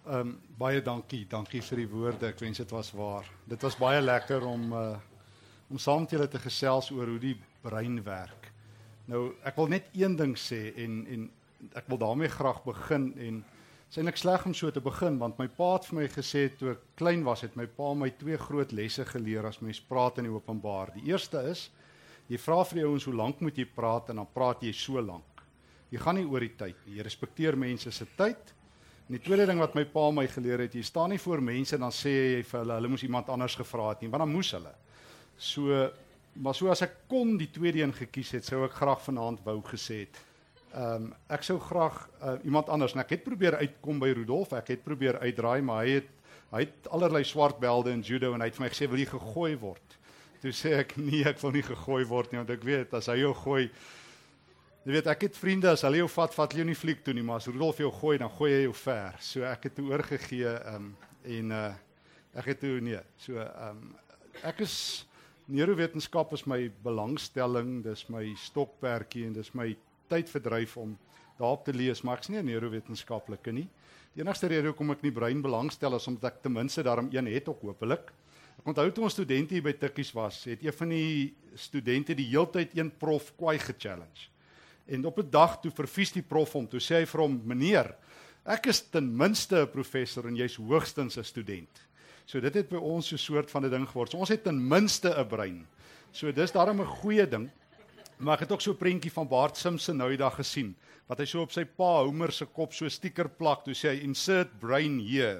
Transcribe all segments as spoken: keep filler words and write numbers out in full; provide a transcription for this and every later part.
Um, baie dankie, dankie vir die woorde, ek wens dit was waar. Dit was baie lekker om, uh, om saam met julle te gesels oor hoe die brein werk. Nou, ek wil net een ding sê, en, en ek wil daarmee graag begin, en het is eintlik sleg om so te begin, want my pa het vir my gesê, toe ek klein was, het my pa my twee groot lesse geleer as mens praat in die openbaar. Die eerste is, jy vra vir die ouens, hoe lank moet jy praat, en dan praat jy so lank. Jy gaan nie oor die tyd nie, jy respekteer mense se tyd. En die tweede ding wat my pa my geleer het, jy staan nie voor mense en dan sê jy vir hulle, hulle moes iemand anders gevra het nie, want dan moes hulle. So, maar so as ek kon die tweede een gekies het, sou ek graag vanaand wou gesê het. Um, ek sou graag uh, iemand anders, en ek het probeer uitkom by Rudolf, ek het probeer uitdraai, maar hy het, hy het allerlei swart belde in judo, en hy het vir my gesê, wil jy gegooi word? Toe sê ek, nee, ek wil nie gegooi word nie, want ek weet, as hy jou gooi, jy weet, ek het vriende, as hulle jou vat, vat jy jou nie fliek toe nie, maar as Rudolf jou gooi, dan gooi hy jou ver. So ek het toe oorgegee, um, en uh, ek het toe, nee, so, um, ek is, neurowetenskap is my belangstelling, dis my stokperdjie, en dis my tydverdryf om daarop te lees, maar ek is nie 'n neurowetenskaplike nie. Die enigste rede hoekom ek nie brein belangstel is omdat ek ten minste daarom een het ook hopelik. Ek onthou toe ons studente hier by Tikkies was, het een van die studente die heeltyd een prof kwaai gechallenge. En op 'n dag toe vervies die prof hom, toe sê hy vir hom, meneer, ek is ten minste 'n professor en jy's hoogstens 'n student. So dit het by ons so 'n soort van 'n ding geword. So ons het ten minste 'n brein. So dis daarom 'n goeie ding. Maar ek het ook so 'n prentjie van Bart Simpson nou die dag gesien, wat hy so op sy pa Homer se kop so 'n sticker plak, toe sê hy, insert brain here.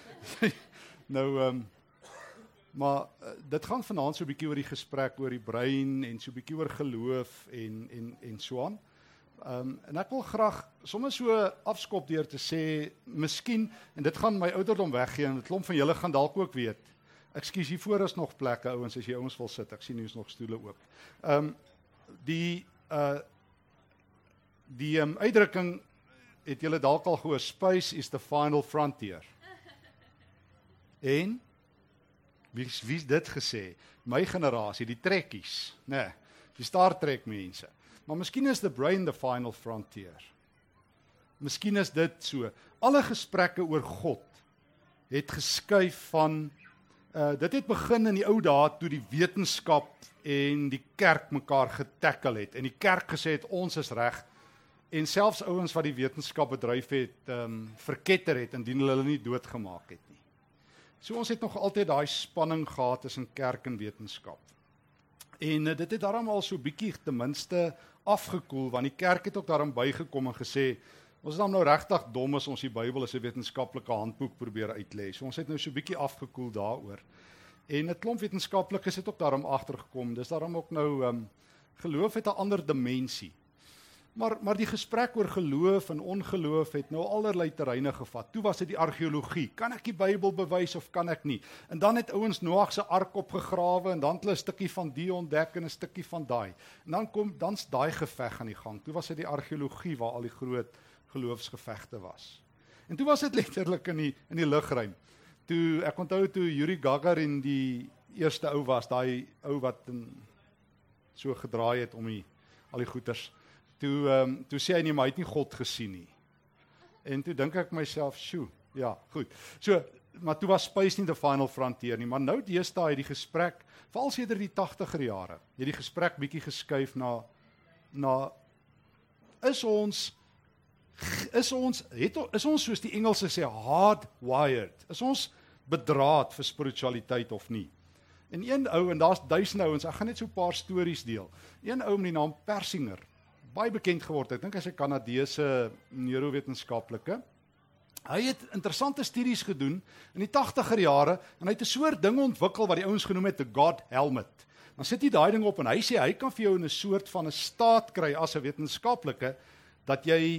nou, um, maar uh, dit gaan vanaand so 'n bietjie oor die gesprek oor die brein, en so 'n bietjie oor geloof, en, en, en so aan. Um, en ek wil graag sommer so afskop deur te sê, miskien, en dit gaan my ouderdom weggee, en 'n klomp van julle gaan dalk ook weet, ekskuus, hier voor is nog plekke, ouens, as jy ouens wil sit, ek sien hier is nog stoele oop. Um, Die, uh, die um, uitdrukking, het julle dalk al gehoor, space is the final frontier. En, wie, wie is dit gesê? My generasie, die trekkies, nee, die Star Trek mense. Maar miskien is the brain the final frontier. Miskien is dit so. Alle gesprekke oor God het geskuif van, uh, dit het begin in die ou dae toe die wetenskap en die kerk mekaar getackle het, en die kerk gesê het, ons is reg, en selfs ouens wat die wetenskap bedryf het, um, verketter het, indien hulle nie doodgemaak het nie. So ons het nog altyd daai spanning gehad tussen kerk en wetenskap. En uh, dit het daarom al so bietjie ten minste afgekoel, want die kerk het ook daarom bygekom en gesê, ons is dan nou regtig dom as ons die Bybel as 'n wetenskaplike handboek probeer uitlê. So ons het nou so bietjie afgekoel daaroor. En 'n klomp wetenskaplikes het ook daarom agtergekom, dis daarom ook nou, um, geloof het 'n ander dimensie. Maar, maar die gesprek oor geloof en ongeloof het nou allerlei terreine gevat. Toe was dit die argeologie, kan ek die Bybel bewys of kan ek nie? En dan het ouens Noag se ark opgegrawe, en dan het hulle 'n stukkie van die ontdek en 'n stukkie van daai. En dan kom, dan's daai geveg aan die gang. Toe was dit die argeologie waar al die groot geloofsgevegte was. En toe was dit letterlik in die, in die lugruim. Toe, ek onthou toe Yuri Gagarin die eerste ou was, daai ou wat in, so gedraai het om die, al die goeters, toe, um, toe sê hy nie, maar hy het nie God gesien nie. En toe dink ek myself, sjoe, ja, goed. So, maar toe was space nie the final frontier nie, maar nou deesdae het die gesprek, veral sedert die tagtiger jare, het die gesprek bietjie geskuif na, na, is ons, is ons, het, is ons soos die Engelse sê, hardwired, is ons bedraad vir spiritualiteit of nie? En een ou, en daar's duisend ouens, ek gaan net so 'n paar stories deel, een ou met die naam Persinger, baie bekend geword, ek dink hy's 'n Kanadese neurowetenskaplike, hy het interessante studies gedoen in die tagtiger jare, en hy het 'n soort ding ontwikkel wat die ouens genoem het, the God helmet. Dan sit hy daai ding op, en hy sê, hy kan vir jou in 'n soort van 'n staat kry as 'n wetenskaplike, dat jy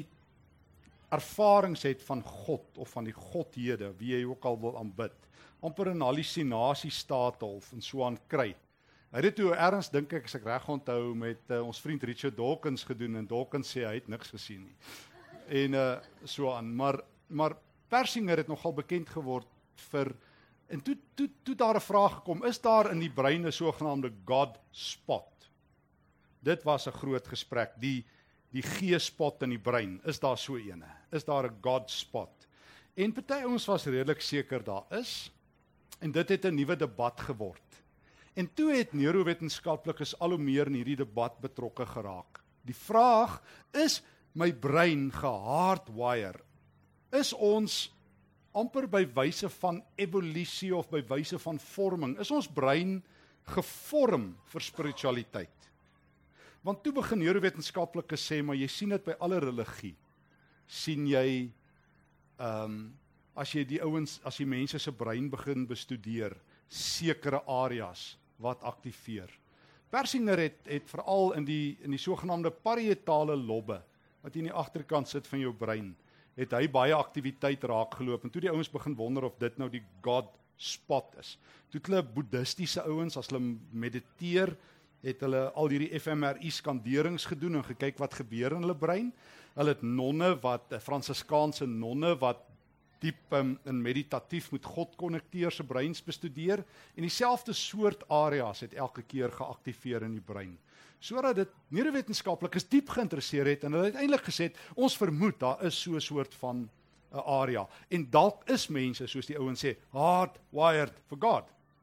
ervarings het van God, of van die godhede, wie jy ook al wil aanbid, amper in hallusinasiestaat of en so aan kry. Hy het dit toe ergens, dink ek, as ek reg onthou, met uh, ons vriend Richard Dawkins gedoen, en Dawkins sê, hy het niks gesien nie. En uh, so aan, maar, maar Persinger het nogal bekend geword vir, en toe, toe, toe daar 'n vraag gekom, is daar in die brein 'n sogenaamde God spot? Dit was 'n groot gesprek, die, die G-spot in die brein, is daar so ene? Is daar 'n God spot? En party ouens was redelik seker daar is, en dit het 'n nuwe debat geword. En toe het neurowetenskaplikes al hoe meer in hierdie debat betrokke geraak. Die vraag, is my brein gehardwire? Is ons amper by wyse van evolusie of by wyse van vorming, is ons brein gevorm vir spiritualiteit? Want toe begin neurowetenskaplikes sê, maar jy sien dit by alle religie, sien jy, um, as jy die ouens, as jy mense se brein begin bestudeer, sekere areas wat aktiveer. Persinger het, het veral in die, in die sogenaamde parietale lobbe, wat hier in die agterkant sit van jou brein, het hy baie aktiwiteit raak geloop, en toe die ouens begin wonder of dit nou die God spot is. Toe het hulle boeddhistiese ouens, as hulle mediteer, het hulle al hierdie F M R I skanderings gedoen en gekyk wat gebeur in hulle brein. Hulle het nonne wat, Fransiskaanse nonne wat diep um, in meditatief met God konnekteer se breins bestudeer, en dieselfde soort areas het elke keer geaktiveer in die brein. Sodat dit neurowetenskaplikes diep geïnteresseer het, en hulle het eintlik gesê, ons vermoed, daar is so 'n soort van 'n uh, area, en dalk is mense, soos die ouens sê, hardwired for God.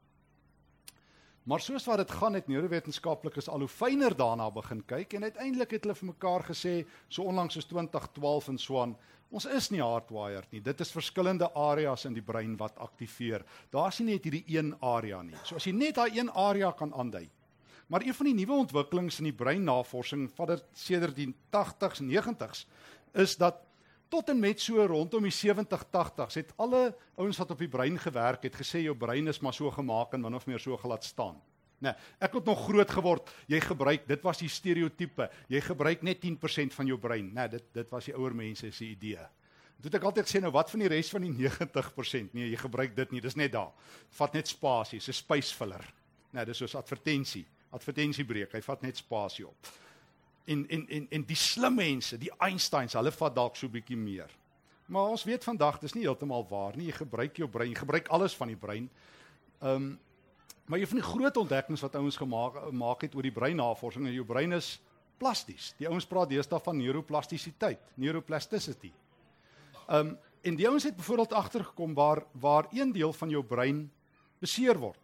Maar soos wat dit gaan, het neurowetenskaplikes al hoe fyner daarna begin kyk, en uiteindelik het hulle vir mekaar gesê, so onlangs soos twintig twaalf en so aan, ons is nie hardwired nie, dit is verskillende areas in die brein wat aktiveer. Daar is nie net hierdie een area nie. So as jy net daai een area kan aandui. Maar een van die nuwe ontwikkelings in die breinnavorsing, van dit sedert die tagtigs en negentigs, is dat tot en met so rondom die sewentig tagtigs, het alle ouens wat op die brein gewerk het, gesê, jou brein is maar so gemaak en min of meer so gelaat staan. Nee, ek het nog groot geword, jy gebruik, dit was die stereotype, jy gebruik net tien persent van jou brein. Nee, dit, dit was die ouer mense se idee. Toe het ek altyd gesê, nou wat van die res van die negentig persent? Nee, jy gebruik dit nie, dis net daar. Vat net spasie, dis 'n spysfiller. Nee, dis soos advertensie, advertensiebreek, hy vat net spasie op. En, en, en, en die slim mense, die Einsteins, hulle vat dalk so 'n bietjie meer. Maar ons weet vandag, dis nie heeltemal waar nie, jy gebruik jou brein, jy gebruik alles van die brein. Um, maar een van die groot ontdekkings wat ouens gemaak maak het oor die breinnavorsing, en jou brein is plasties. Die ouens praat deesdae van neuroplastisiteit, neuroplasticity. Um, en die ouens het byvoorbeeld agtergekom waar, waar een deel van jou brein beseer word.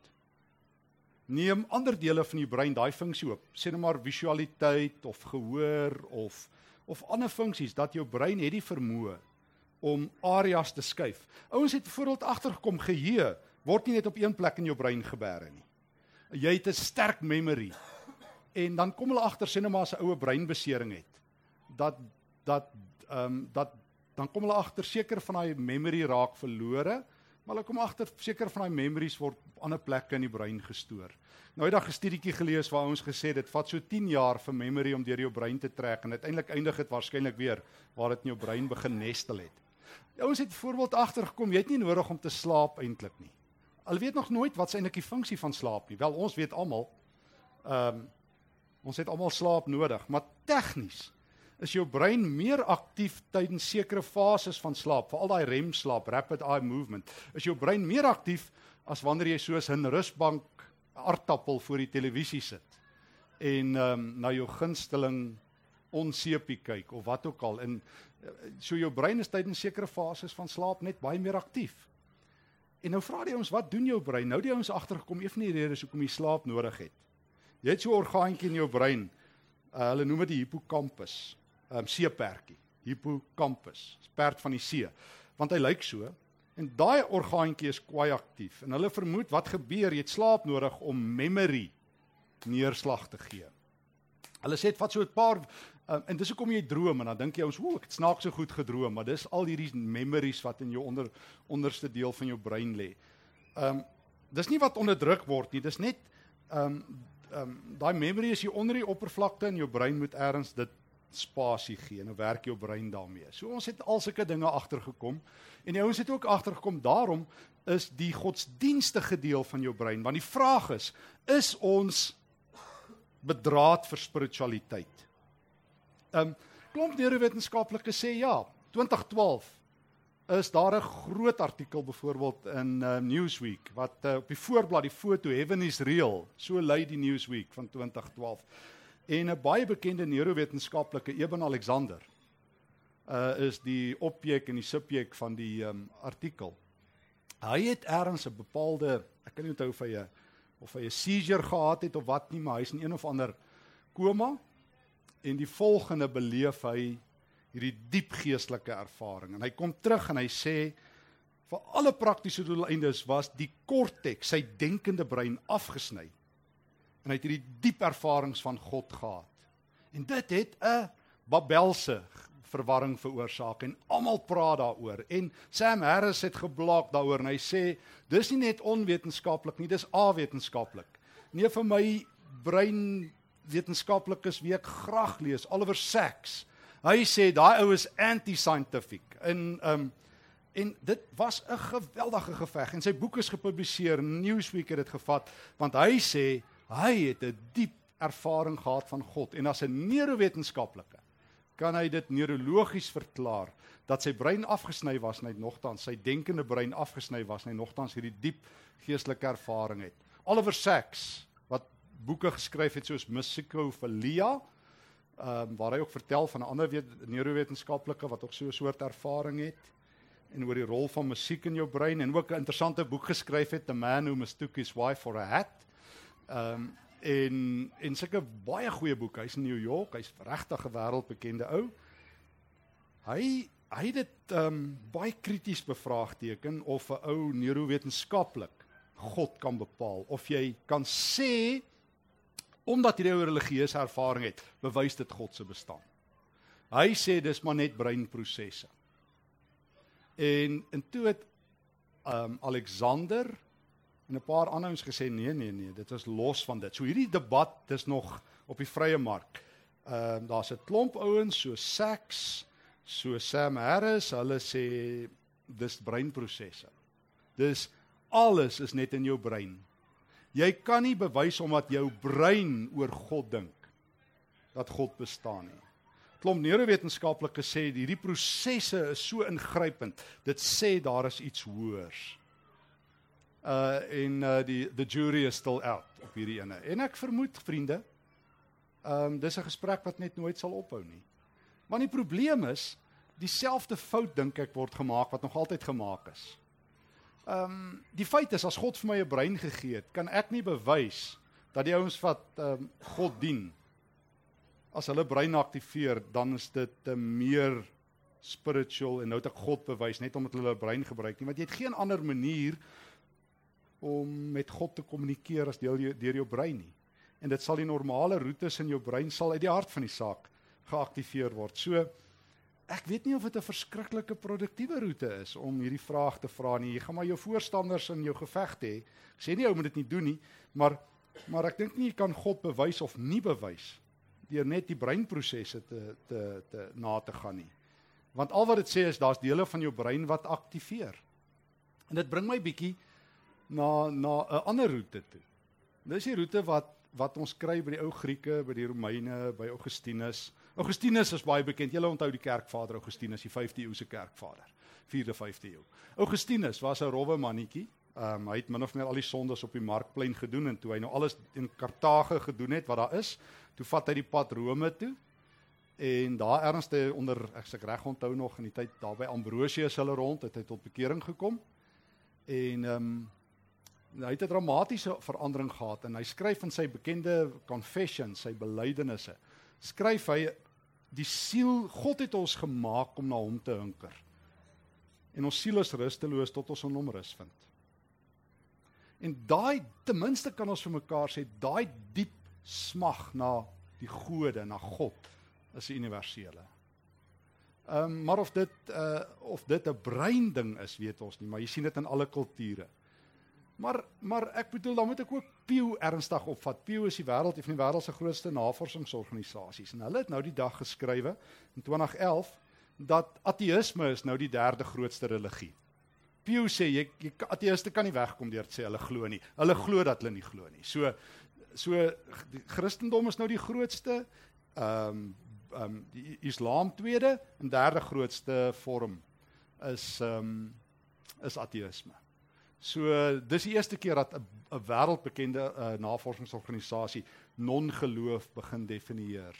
Neem ander dele van die brein daai funksie op, sê nou maar visualiteit of gehoor of of ander funksies, dat jou brein het die vermoë om areas te skuif. Ouens het byvoorbeeld agtergekom, geheue word nie net op een plek in jou brein gebeere nie. Jy het 'n sterk memory. En dan kom hulle agter, sê nou maar as 'n oue breinbesering het, dat dat ehm um, dat dan kom hulle agter seker van daai memory raak verlore. Maar hulle kom agter, seker van die memories word op ander plekke in die brein gestoor. Nou het daar 'n studietjie gelees waar ons gesê dit vat so tien jaar vir memory om deur jou brein te trek, en uiteindelik eindig dit waarskynlik weer waar dit in jou brein begin nestel het. Ons het byvoorbeeld agtergekom, jy het nie nodig om te slaap eintlik nie. Hulle weet nog nooit wat is eintlik die funksie van slaap nie. Wel, ons weet almal, ehm um, ons het almal slaap nodig, maar tegnies is jou brein meer aktief tydens sekere fases van slaap, veral daai R E M slaap, rapid eye movement, is jou brein meer aktief as wanneer jy soos 'n rusbank aardappel voor die televisie sit en um, na jou gunsteling onseepie kyk of wat ook al. En so jou brein is tydens sekere fases van slaap net baie meer aktief. En nou vra die ons, wat doen jou brein? Nou die ons agtergekom, een van die redes hoekom jy slaap nodig het. Jy het so 'n orgaantjie in jou brein, uh, hulle noem dit die hippocampus. Um, seepertjie, hippocampus, perd van die see, want hy lyk so, en daai orgaantjie is kwai aktief, en hulle vermoed wat gebeur, jy het slaap nodig om memory neerslag te gee. Hulle sê, het vat so 'n paar, um, en dis hoekom jy droom, en dan dink jy ons, o, ek het snaaks so goed gedroom, maar dis al hierdie memories wat in jou onder, onderste deel van jou brein lê. Um, dis nie wat onderdruk word nie, dis net, um, um, daai memory is hier onder die oppervlakte, en jou brein moet ergens dit spasie gee, nou werk jou brein daarmee. So ons het al sulke dinge agtergekom, en die ouens het ook agtergekom, daarom is die godsdienstige deel van jou brein, want die vraag is, is ons bedraad vir spiritualiteit? Um, klomp neurowetenskaplikes sê ja, twintig twaalf is daar 'n groot artikel byvoorbeeld in uh, Newsweek, wat uh, op die voorblad, die foto, Heaven is Real, so lui die Newsweek van twintig twaalf, en 'n baie bekende neurowetenskaplike, Eben Alexander, uh, is die objek en die subjek van die um, artikel. Hy het ergens 'n bepaalde, ek kan nie onthou of hy 'n of hy 'n seizure gehad het of wat nie, maar hy is in een of ander koma, en die volgende beleef hy hierdie diep geestelike ervaring. En hy kom terug en hy sê, vir alle praktiese doeleindes was die korteks, sy denkende brein, afgesny. En hy het hierdie diep ervarings van God gehad. En dit het 'n Babelse verwarring veroorsaak, en almal praat daaroor. En Sam Harris het geblok daaroor, en hy sê, dis nie net onwetenskaplik nie, dis awetenskaplik. Nee, vir my breinwetenskaplikes wie ek graag lees, Oliver Sacks, hy sê, daai ou is anti-scientific, en, um, en dit was 'n geweldige geveg, en sy boek is gepubliseer, Newsweek het dit gevat, want hy sê, hy het 'n diep ervaring gehad van God, en as 'n neurowetenskaplike, kan hy dit neurologies verklaar, dat sy brein afgesny was, en hy nogtans, sy denkende brein afgesny was, en hy nogtans hierdie diep geestelike ervaring het. Oliver Sacks, wat boeke geskryf het soos Musicophilia, um, waar hy ook vertel van 'n ander neurowetenskaplike, wat ook so 'n soort ervaring het, en oor die rol van musiek in jou brein, en ook 'n interessante boek geskryf het, The Man Who Mistook His Wife for a Hat, um, en, en sulke baie goeie boek, hy is in New York, hy is regtig 'n wêreldbekende ou. Hy, hy het dit um, baie krities bevraagteken, of 'n ou neurowetenskaplik God kan bepaal, of jy kan sê, omdat jy 'n religieuse ervaring het, bewys dit God se bestaan. Hy sê, dis maar net breinprosesse. En, en toe het um, Alexander en 'n paar ander ons gesê, nee, nee, nee, dit is los van dit. So hierdie debat is nog op die vrye mark. Um, daar's 'n klomp ouens, so Sacks, so Sam Harris, hulle sê, dis breinprosesse. Dis, alles is net in jou brein. Jy kan nie bewys omdat jou brein oor God dink, dat God bestaan nie. Klomp neurowetenskaplikes sê, hierdie prosesse is so ingrypend, dit sê daar is iets hoërs. Uh, en uh, die the jury is still out op hierdie ene. En ek vermoed, vriende, um, dis 'n gesprek wat net nooit sal ophou nie. Maar die probleem is, dieselfde fout dink ek word gemaak, wat nog altyd gemaak is. Um, die feit is, as God vir my 'n brein gegee het, kan ek nie bewys, dat die ouens wat um, God dien, as hulle brein aktiveer, dan is dit uh, meer spiritual, en nou het ek God bewys, net omdat hulle 'n brein gebruik nie, want jy het geen ander manier, om met God te kommunikeer as deel jou, deur jou brein nie. En dit sal die normale roetes in jou brein sal uit die hart van die saak geaktiveer word. So, ek weet nie of dit 'n verskriklike produktiewe roete is om hierdie vraag te vra nie. Jy gaan maar jou voorstanders in jou geveg hê. Ek sê nie ou moet dit nie doen nie, maar maar ek dink nie jy kan God bewys of nie bewys deur net die breinprosesse te te te na te gaan nie. Want al wat dit sê is daar's dele van jou brein wat aktiveer. En dit bring my bietjie na na 'n ander roete toe. Dis die roete wat wat ons kry by die ou Grieke, by die Romeine, by Augustinus. Augustinus is baie bekend. Julle onthou die kerkvader Augustinus, die vyfde eeuse kerkvader, vierde vyfde eeu. Augustinus was 'n rowwe mannetjie. Um, hy het min of meer al die sondes op die markplein gedoen, en toe hy nou alles in Kartage gedoen het wat daar is, toe vat hy die pad Rome toe. En daar ergens te onder, ek ek reg onthou nog in die tyd daar by Ambrosius hulle rond, het hy tot bekering gekom. En um, hy het 'n dramatiese verandering gehad, en hy skryf in sy bekende confession, sy belydenisse, skryf hy, die siel, God het ons gemaak om na hom te hunker. En ons siel is rusteloos tot ons in hom rus vind. En daai, ten minste kan ons vir mekaar sê, daai diep smag na die gode, na God, is die universele. Um, maar of dit, uh, of dit 'n brein ding is, weet ons nie, maar jy sien dit in alle kulture. Maar, maar ek bedoel, dan moet ek ook Pew ernstig opvat. Pew is die wêreld, een van die wêreld se grootste navorsingsorganisasies. En hulle het nou die dag geskrywe, in twintig elf, dat ateïsme is nou die derde grootste religie. Pew sê, jy, jy, ateïste kan nie wegkom deur te sê, hulle glo nie. Hulle glo dat hulle nie glo nie. So, so die Christendom is nou die grootste, um, um, die Islam tweede, en derde grootste vorm is, um, is ateïsme. So, dis die eerste keer dat 'n wêreldbekende uh, navorsingsorganisasie non-geloof begin definieer.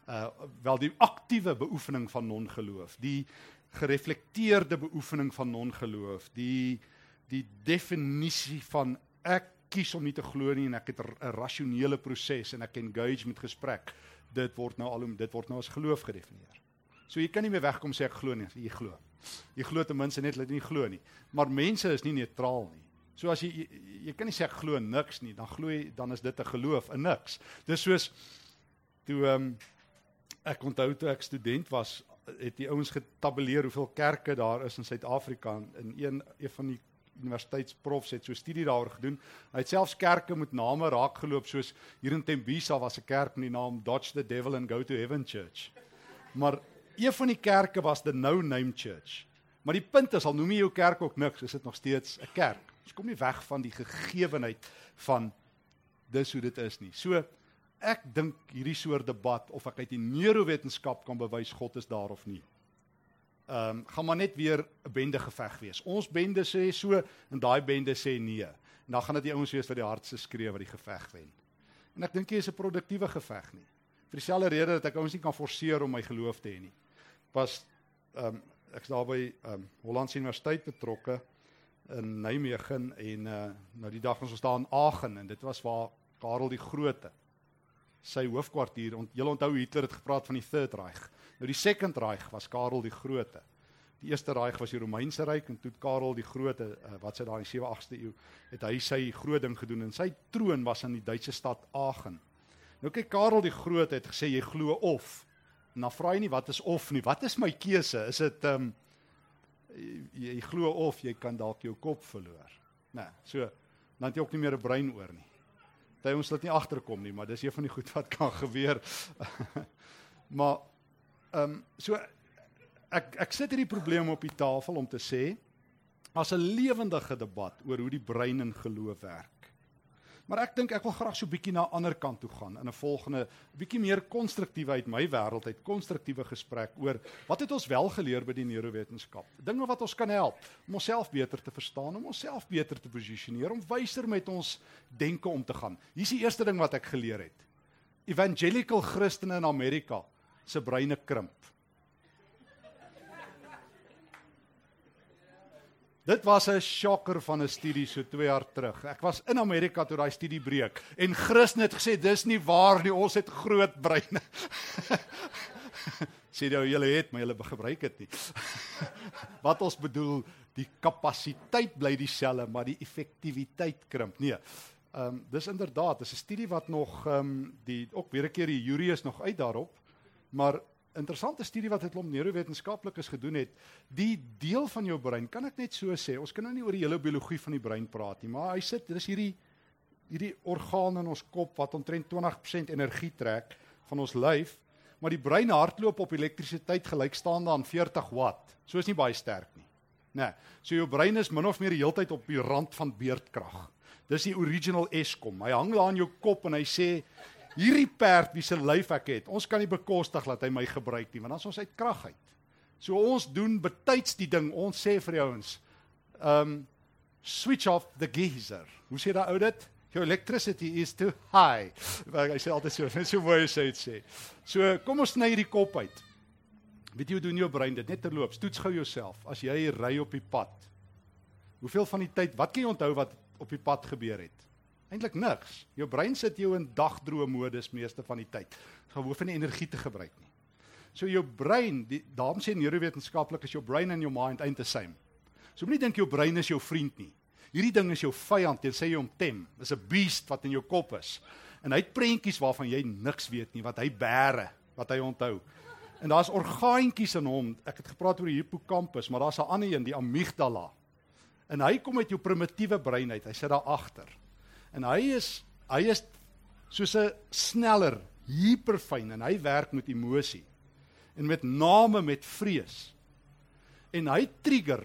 Uh, wel die aktiewe beoefening van non-geloof, die gereflekteerde beoefening van non-geloof, die, die definisie van ek kies om nie te glo nie en ek het 'n rasionele proses en ek engage met gesprek, dit word nou al dit word nou as geloof gedefinieer. So jy kan nie meer wegkom sê ek glo nie, jy glo. Jy glo ten minste net dat jy nie glo nie. Maar mense is nie neutraal nie. So as jy, jy, jy kan nie sê ek glo in niks nie, dan glo jy, dan is dit 'n geloof in niks. Dis soos, toe um, ek onthou toe ek student was, het die ouens getabuleer hoeveel kerke daar is in Suid-Afrika, en een, een van die universiteitsprofs het so studie daaroor gedoen. Hy het selfs kerke met name raakgeloop, soos hier in Tembisa was 'n kerk met die naam Dodge the Devil and Go to Heaven Church. Maar een van die kerke was the No Name Church. Maar die punt is, al noem jy jou kerk ook niks, is dit nog steeds 'n kerk. Ons kom nie weg van die gegewenheid van dis hoe dit is nie. So, ek dink hierdie soort debat, of ek uit die neurowetenskap kan bewys God is daar of nie, um, gaan maar net weer 'n bende geveg wees. Ons bende sê so, en daai bende sê nee. En dan gaan dit die ouens wees wat die hardste skree wat die geveg wen. En ek dink hier is 'n produktiewe geveg nie. Vir dieselfde rede dat ek ouens nie kan forceer om my geloof te hê nie. Pas, um, ek is daar by um, Hollandse Universiteit betrokke, in Nijmegen, en uh, nou die dag ons was daar in Aachen, en dit was waar Karel die Grote, sy hoofkwartier, ont, julle onthou Hitler het gepraat van die Third Reich. Nou die Second Reich was Karel die Grote. Die Eerste Reich was die Romeinse Ryk, en toe Karel die Grote, uh, wat sy daar in die sewe agste eeu, het hy sy groot ding gedoen, en sy troon was in die Duitse stad Aachen. Nou kyk, Karel die Grote het gesê, jy glo of, en dan vra jy nie, wat is of nie, wat is my keuse, is dit, um, jy, jy glo of, jy kan dalk jou kop verloor. Nee, so, dan het jy ook nie meer 'n brein oor nie. Dat ons dit nie agterkom nie, maar dis een van die goed wat kan gebeur. maar, um, so, ek, ek sit hierdie probleem op die tafel om te sê, as 'n lewendige debat oor hoe die brein in geloof werk. Maar ek dink ek wil graag so 'n bietjie na 'n ander kant toe gaan, in 'n volgende, bietjie meer konstruktiewe uit my wêreld, uit konstruktiewe gesprek oor, wat het ons wel geleer by die neurowetenskap? Dinge wat ons kan help, om onsself beter te verstaan, om onsself beter te posisioneer, om wyser met ons denke om te gaan. Hier is die eerste ding wat ek geleer het. Evangelical Christene in Amerika, se breine krimp. Dit was 'n shocker van 'n studie so twee jaar terug. Ek was in Amerika toe daai studie breek, en Christen het gesê, dis nie waar nie, ons het groot breine. Sê nou, julle het, maar julle gebruik dit nie. Wat ons bedoel, die kapasiteit bly dieselfde, maar die effektiwiteit krimp. Nee, um, dis inderdaad, dis 'n studie wat nog, um, die, ook weer 'n keer, die jury is nog uit daarop, maar interessante studie wat het om neurowetenskaplikes gedoen het, die deel van jou brein, kan ek net so sê, ons kan nou nie oor die hele biologie van die brein praat nie, maar hy sit, dit is hierdie, hierdie orgaan in ons kop, wat omtrent twintig persent energie trek, van ons lyf, maar die brein hardloop op elektrisiteit gelykstaande aan veertig watt, so is nie baie sterk nie. Nee, so jou brein is min of meer die hele tyd op die rand van beerdkrag. Dis die original Eskom, hy hang daar aan jou kop en hy sê, hierdie perd wie se lyf ek het, ons kan nie bekostig dat hy my gebruik nie, want dan is ons uit krag uit. So ons doen betyds die ding, ons sê vir die ouens, um, switch off the geyser. Hoe sê daai ou dit? Your electricity is too high. Hy sê altyd so, net so mooi as hy dit sê. So kom ons sny hierdie kop uit. Weet jy hoe doen jou brein dit? Net terloops, toets gou jouself, as jy ry op die pad. Hoeveel van die tyd, wat kan jy onthou wat op die pad gebeur het? Eintlik niks. Jou brein sit jou in dagdroom-modus meeste van die tyd. Jy hoef nie energie te gebruik nie. So jou brein, die, daarom sê neurowetenskaplik is jou brain and your mind ain't the same. So moenie dink jou brein is jou vriend nie. Hierdie ding is jou vyand, tensy jy hom tem. Dis 'n beast wat in jou kop is. En hy het prentjies waarvan jy niks weet nie, wat hy bære, wat hy onthou. En daar's orgaantjies in hom. Ek het gepraat oor die hippocampus, maar daar's 'n ander een, die amygdala. En hy kom uit jou primitiewe brein uit. Hy sit daar agter. En hy is, hy is soos 'n sneller, hyperfyn, en hy werk met emosie, en met name met vrees. En hy trigger,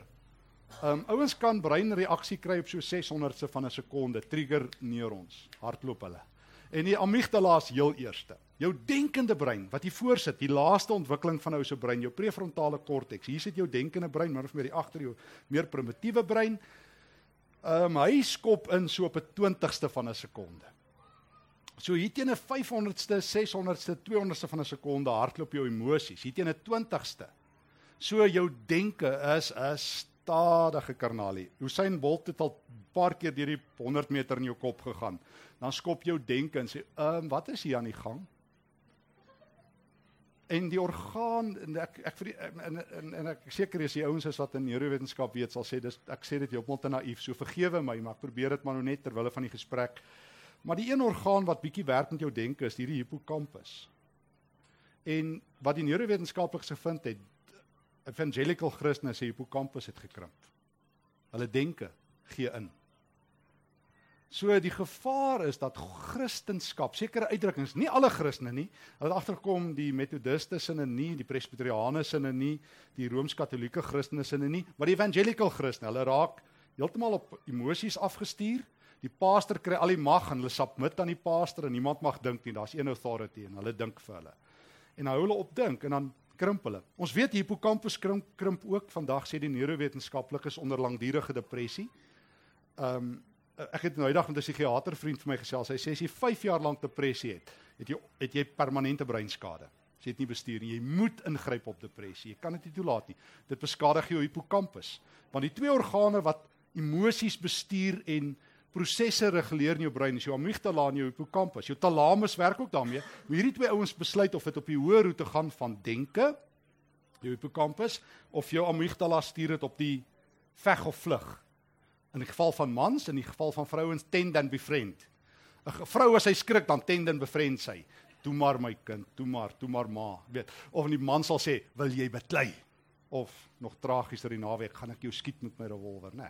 um, ouens kan breinreaksie kry op so ses honderdste van 'n sekonde, trigger neurons, hardloop hulle. En die amygdala is heel eerste. Jou denkende brein, wat hier voor sit, die laaste ontwikkeling van ou se brein, jou prefrontale korteks, hier sit jou denkende brein, maar of meer die agter jou meer primitiewe brein, Um, hy skop in so op 'n twintigste van 'n sekonde. So hier teen 'n vyfhonderdste, seshonderdste, tweehonderdste van 'n sekonde hardloop jou emosies. Hier teen 'n twintigste. So jou denke is 'n stadige karnalie. Usain Bolt het al 'n paar keer deur die honderd meter in jou kop gegaan. Dan skop jou denke en sê, "Ehm, wat is hier aan die gang?" En die orgaan, en ek ek vir die, en, en, en ek seker is die ouens is wat in neurowetenskap weet sal sê dis ek sê dit heeltemal te naïef, so vergewe my, maar ek probeer dit maar nou net terwille van die gesprek. Maar die een orgaan wat bietjie werk met jou denke is hierdie hippocampus. En wat die neurowetenskaplikes gevind het, evangelical Christene se hippocampus het gekrimp. Hulle denke gee in. So die gevaar is dat Christenskap, sekere uitdrukkings, nie alle Christene nie, hulle het agtergekom die Methodiste sinne nie, die Presbyteriane sinne nie, die Rooms-Katolieke Christene sinne nie, maar die evangelical Christene, hulle raak heeltemal op emosies afgestuur. Die pastor kry al die mag en hulle submit aan die pastor en niemand mag dink nie, daar's een authority en hulle dink vir hulle. En hou hulle op dink en dan krimp hulle. Ons weet die hippocampus krimp, krimp ook vandag, sê die neurowetenskaplikes onder langdurige depressie. Um, ek het nou die dag met 'n psigiater vriend vir my gesels, hy sê as jy vyf jaar lank depressie het, het jy, het jy permanente breinskade. As jy dit nie bestuur nie, jy moet ingryp op depressie, jy kan dit nie toelaat nie. Dit beskadig jou hippocampus, want die twee organe wat emosies bestuur en prosesse reguleer in jou brein, is jou amygdala en jou hippocampus. Jou thalamus werk ook daarmee, maar hierdie twee ouens besluit of dit op die hoë roete gaan van denke, jou hippocampus, of jou amygdala stuur dit op die veg of vlug. In die geval van mans, in die geval van vrouens, tend and befriend. 'n Vrou as hy skrik, dan tend and befriend sy. Toe maar my kind, toe maar, toe maar ma. Weet, of die man sal sê, wil jy beklei? Of, nog tragies die naweek, gaan ek jou skiet met my revolver, né?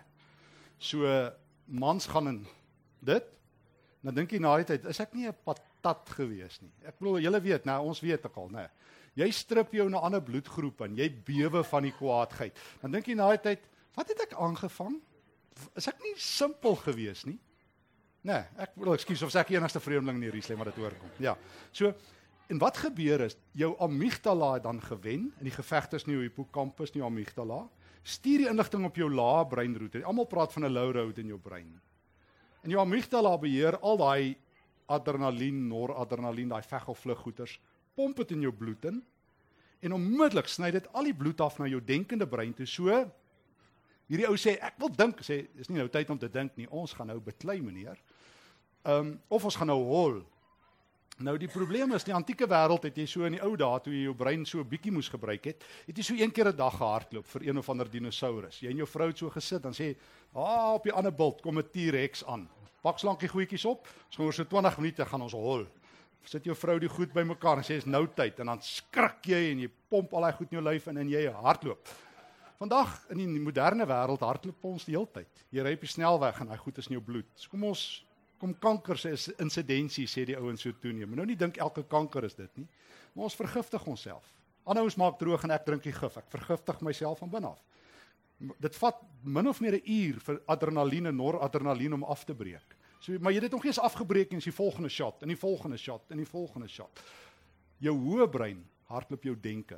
So, mans gaan in dit, dan dink jy na die tyd, is ek nie 'n patat gewees nie. Ek bedoel, julle weet, nou, ons weet ek al, né? Jy strip jou na 'n ander bloedgroep en jy bewe van die kwaadheid. Dan dink jy na die tyd, wat het ek aangevang? Is ek nie simpel gewees nie? Nee, ek wil ekskuus of ek die enigste vreemdeling in die Rieslem wat dit oorkom. Ja. So, en wat gebeur is, jou amygdala het dan gewen, en die geveg is nie jou hippocampus, nie jou amygdala, stuur die inligting op jou lae breinroete. Almal praat van 'n low road in jou brein. En jou amygdala beheer al daai adrenalien, noradrenalien, daai veg of vlug goeters, pomp dit in jou bloed in, en onmiddellik sny dit al die bloed af na jou denkende brein toe. So, hierdie ou sê, ek wil dink, sê, dis nie nou tyd om te dink nie, ons gaan nou beklei, meneer. Um, of ons gaan nou hol. Nou die probleem is, in die antieke wêreld het jy so in die ou dae, toe jy jou brein so 'n bietjie moes gebruik het, het jy so een keer 'n dag gehardloop vir een of ander dinosaurus. Jy en jou vrou het so gesit, dan sê, ah, op die ander bult kom 'n T-Rex aan. Pak slankie goedjies op, ons gaan oor so twintig minute gaan ons hol. Sit jou vrou die goed bymekaar en sê, is nou tyd, en dan skrik jy en jy pomp al daai goed in jou lyf in en jy hardloop. Vandag in die moderne wêreld hardloop ons die hele tyd. Jy ry op die snelweg en daai goed is in jou bloed. So kom ons kom kanker se insidensie, sê die ouens so toeneem. Maar nou nie dink elke kanker is dit nie, maar ons vergiftig onsself. Ander ouens maak droog en ek drink die gif. Ek vergiftig myself van binne af. Dit vat min of meer 'n uur vir adrenalien en noradrenalien om af te breek. So, maar jy het dit nog nie eens afgebreek en is die volgende shot, en die volgende shot, en die volgende shot. Jou hoë brein hardloop jou denke.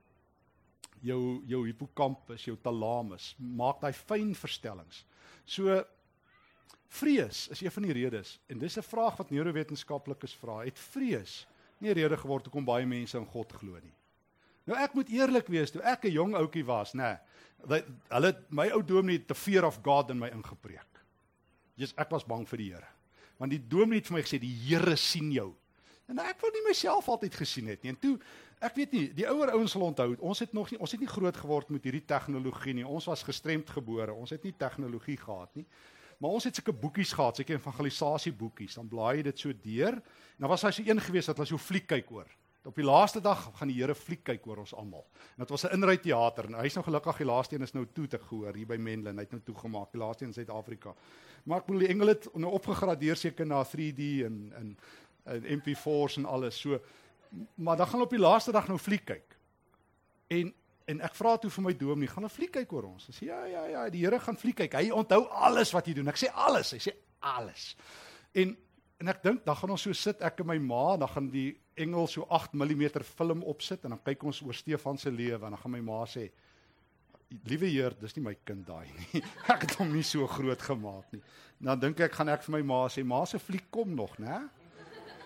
Jou, jou hippocampus, jou thalamus, maak daai fyn verstellings. So, vrees is een van die redes, en dis 'n vraag wat neurowetenskaplikes vra, het vrees nie 'n rede geword hoekom baie mense in God glo nie. Nou ek moet eerlik wees, toe ek 'n jong ouetjie was, nê, nee, hulle my ou dominee het the fear of God in my ingepreek. Jesus, ek was bang vir die Here. Want die dominee het vir my gesê, die Here sien jou. En ek wou nie myself altyd gesien het nie. En toe, ek weet nie, die ouer ouens sal onthou, ons het nog nie, ons het nie groot geword met hierdie tegnologie nie. Ons was gestremd gebore. Ons het nie tegnologie gehad nie. Maar ons het sulke boekies gehad, sulke evangelisasie boekies. Dan blaai jy dit so deur. En dan was daar so een gewees dat hulle so fliek kyk oor. Op die laaste dag gaan die Here fliek kyk oor ons almal. En dit was 'n inry teater en hy's nou gelukkig die laaste een is nou toe te gehoor hier by Menlyn. Hy het nou toegemaak, die laaste een in Suid-Afrika. Maar ek bedoel die engele het nou opgegradeer seker na three D en en en M P fours en alles. So maar dan gaan op die laaste dag nou fliek kyk. En en ek vra toe vir my dominee, gaan hulle fliek kyk oor ons? Hy sê ja ja ja, die Here gaan fliek kyk. Hy onthou alles wat jy doen. Ek sê alles, hy sê alles. En En ek dink, dan gaan ons so sit, ek en my ma, dan gaan die engel so agt millimeter film opsit, en dan kyk ons oor Stefan se lewe, en dan gaan my ma sê, liewe Heer, dis nie my kind daai nie, ek het hom nie so groot gemaak nie. En dan dink ek, gaan ek vir my ma sê, ma se fliek kom nog, né?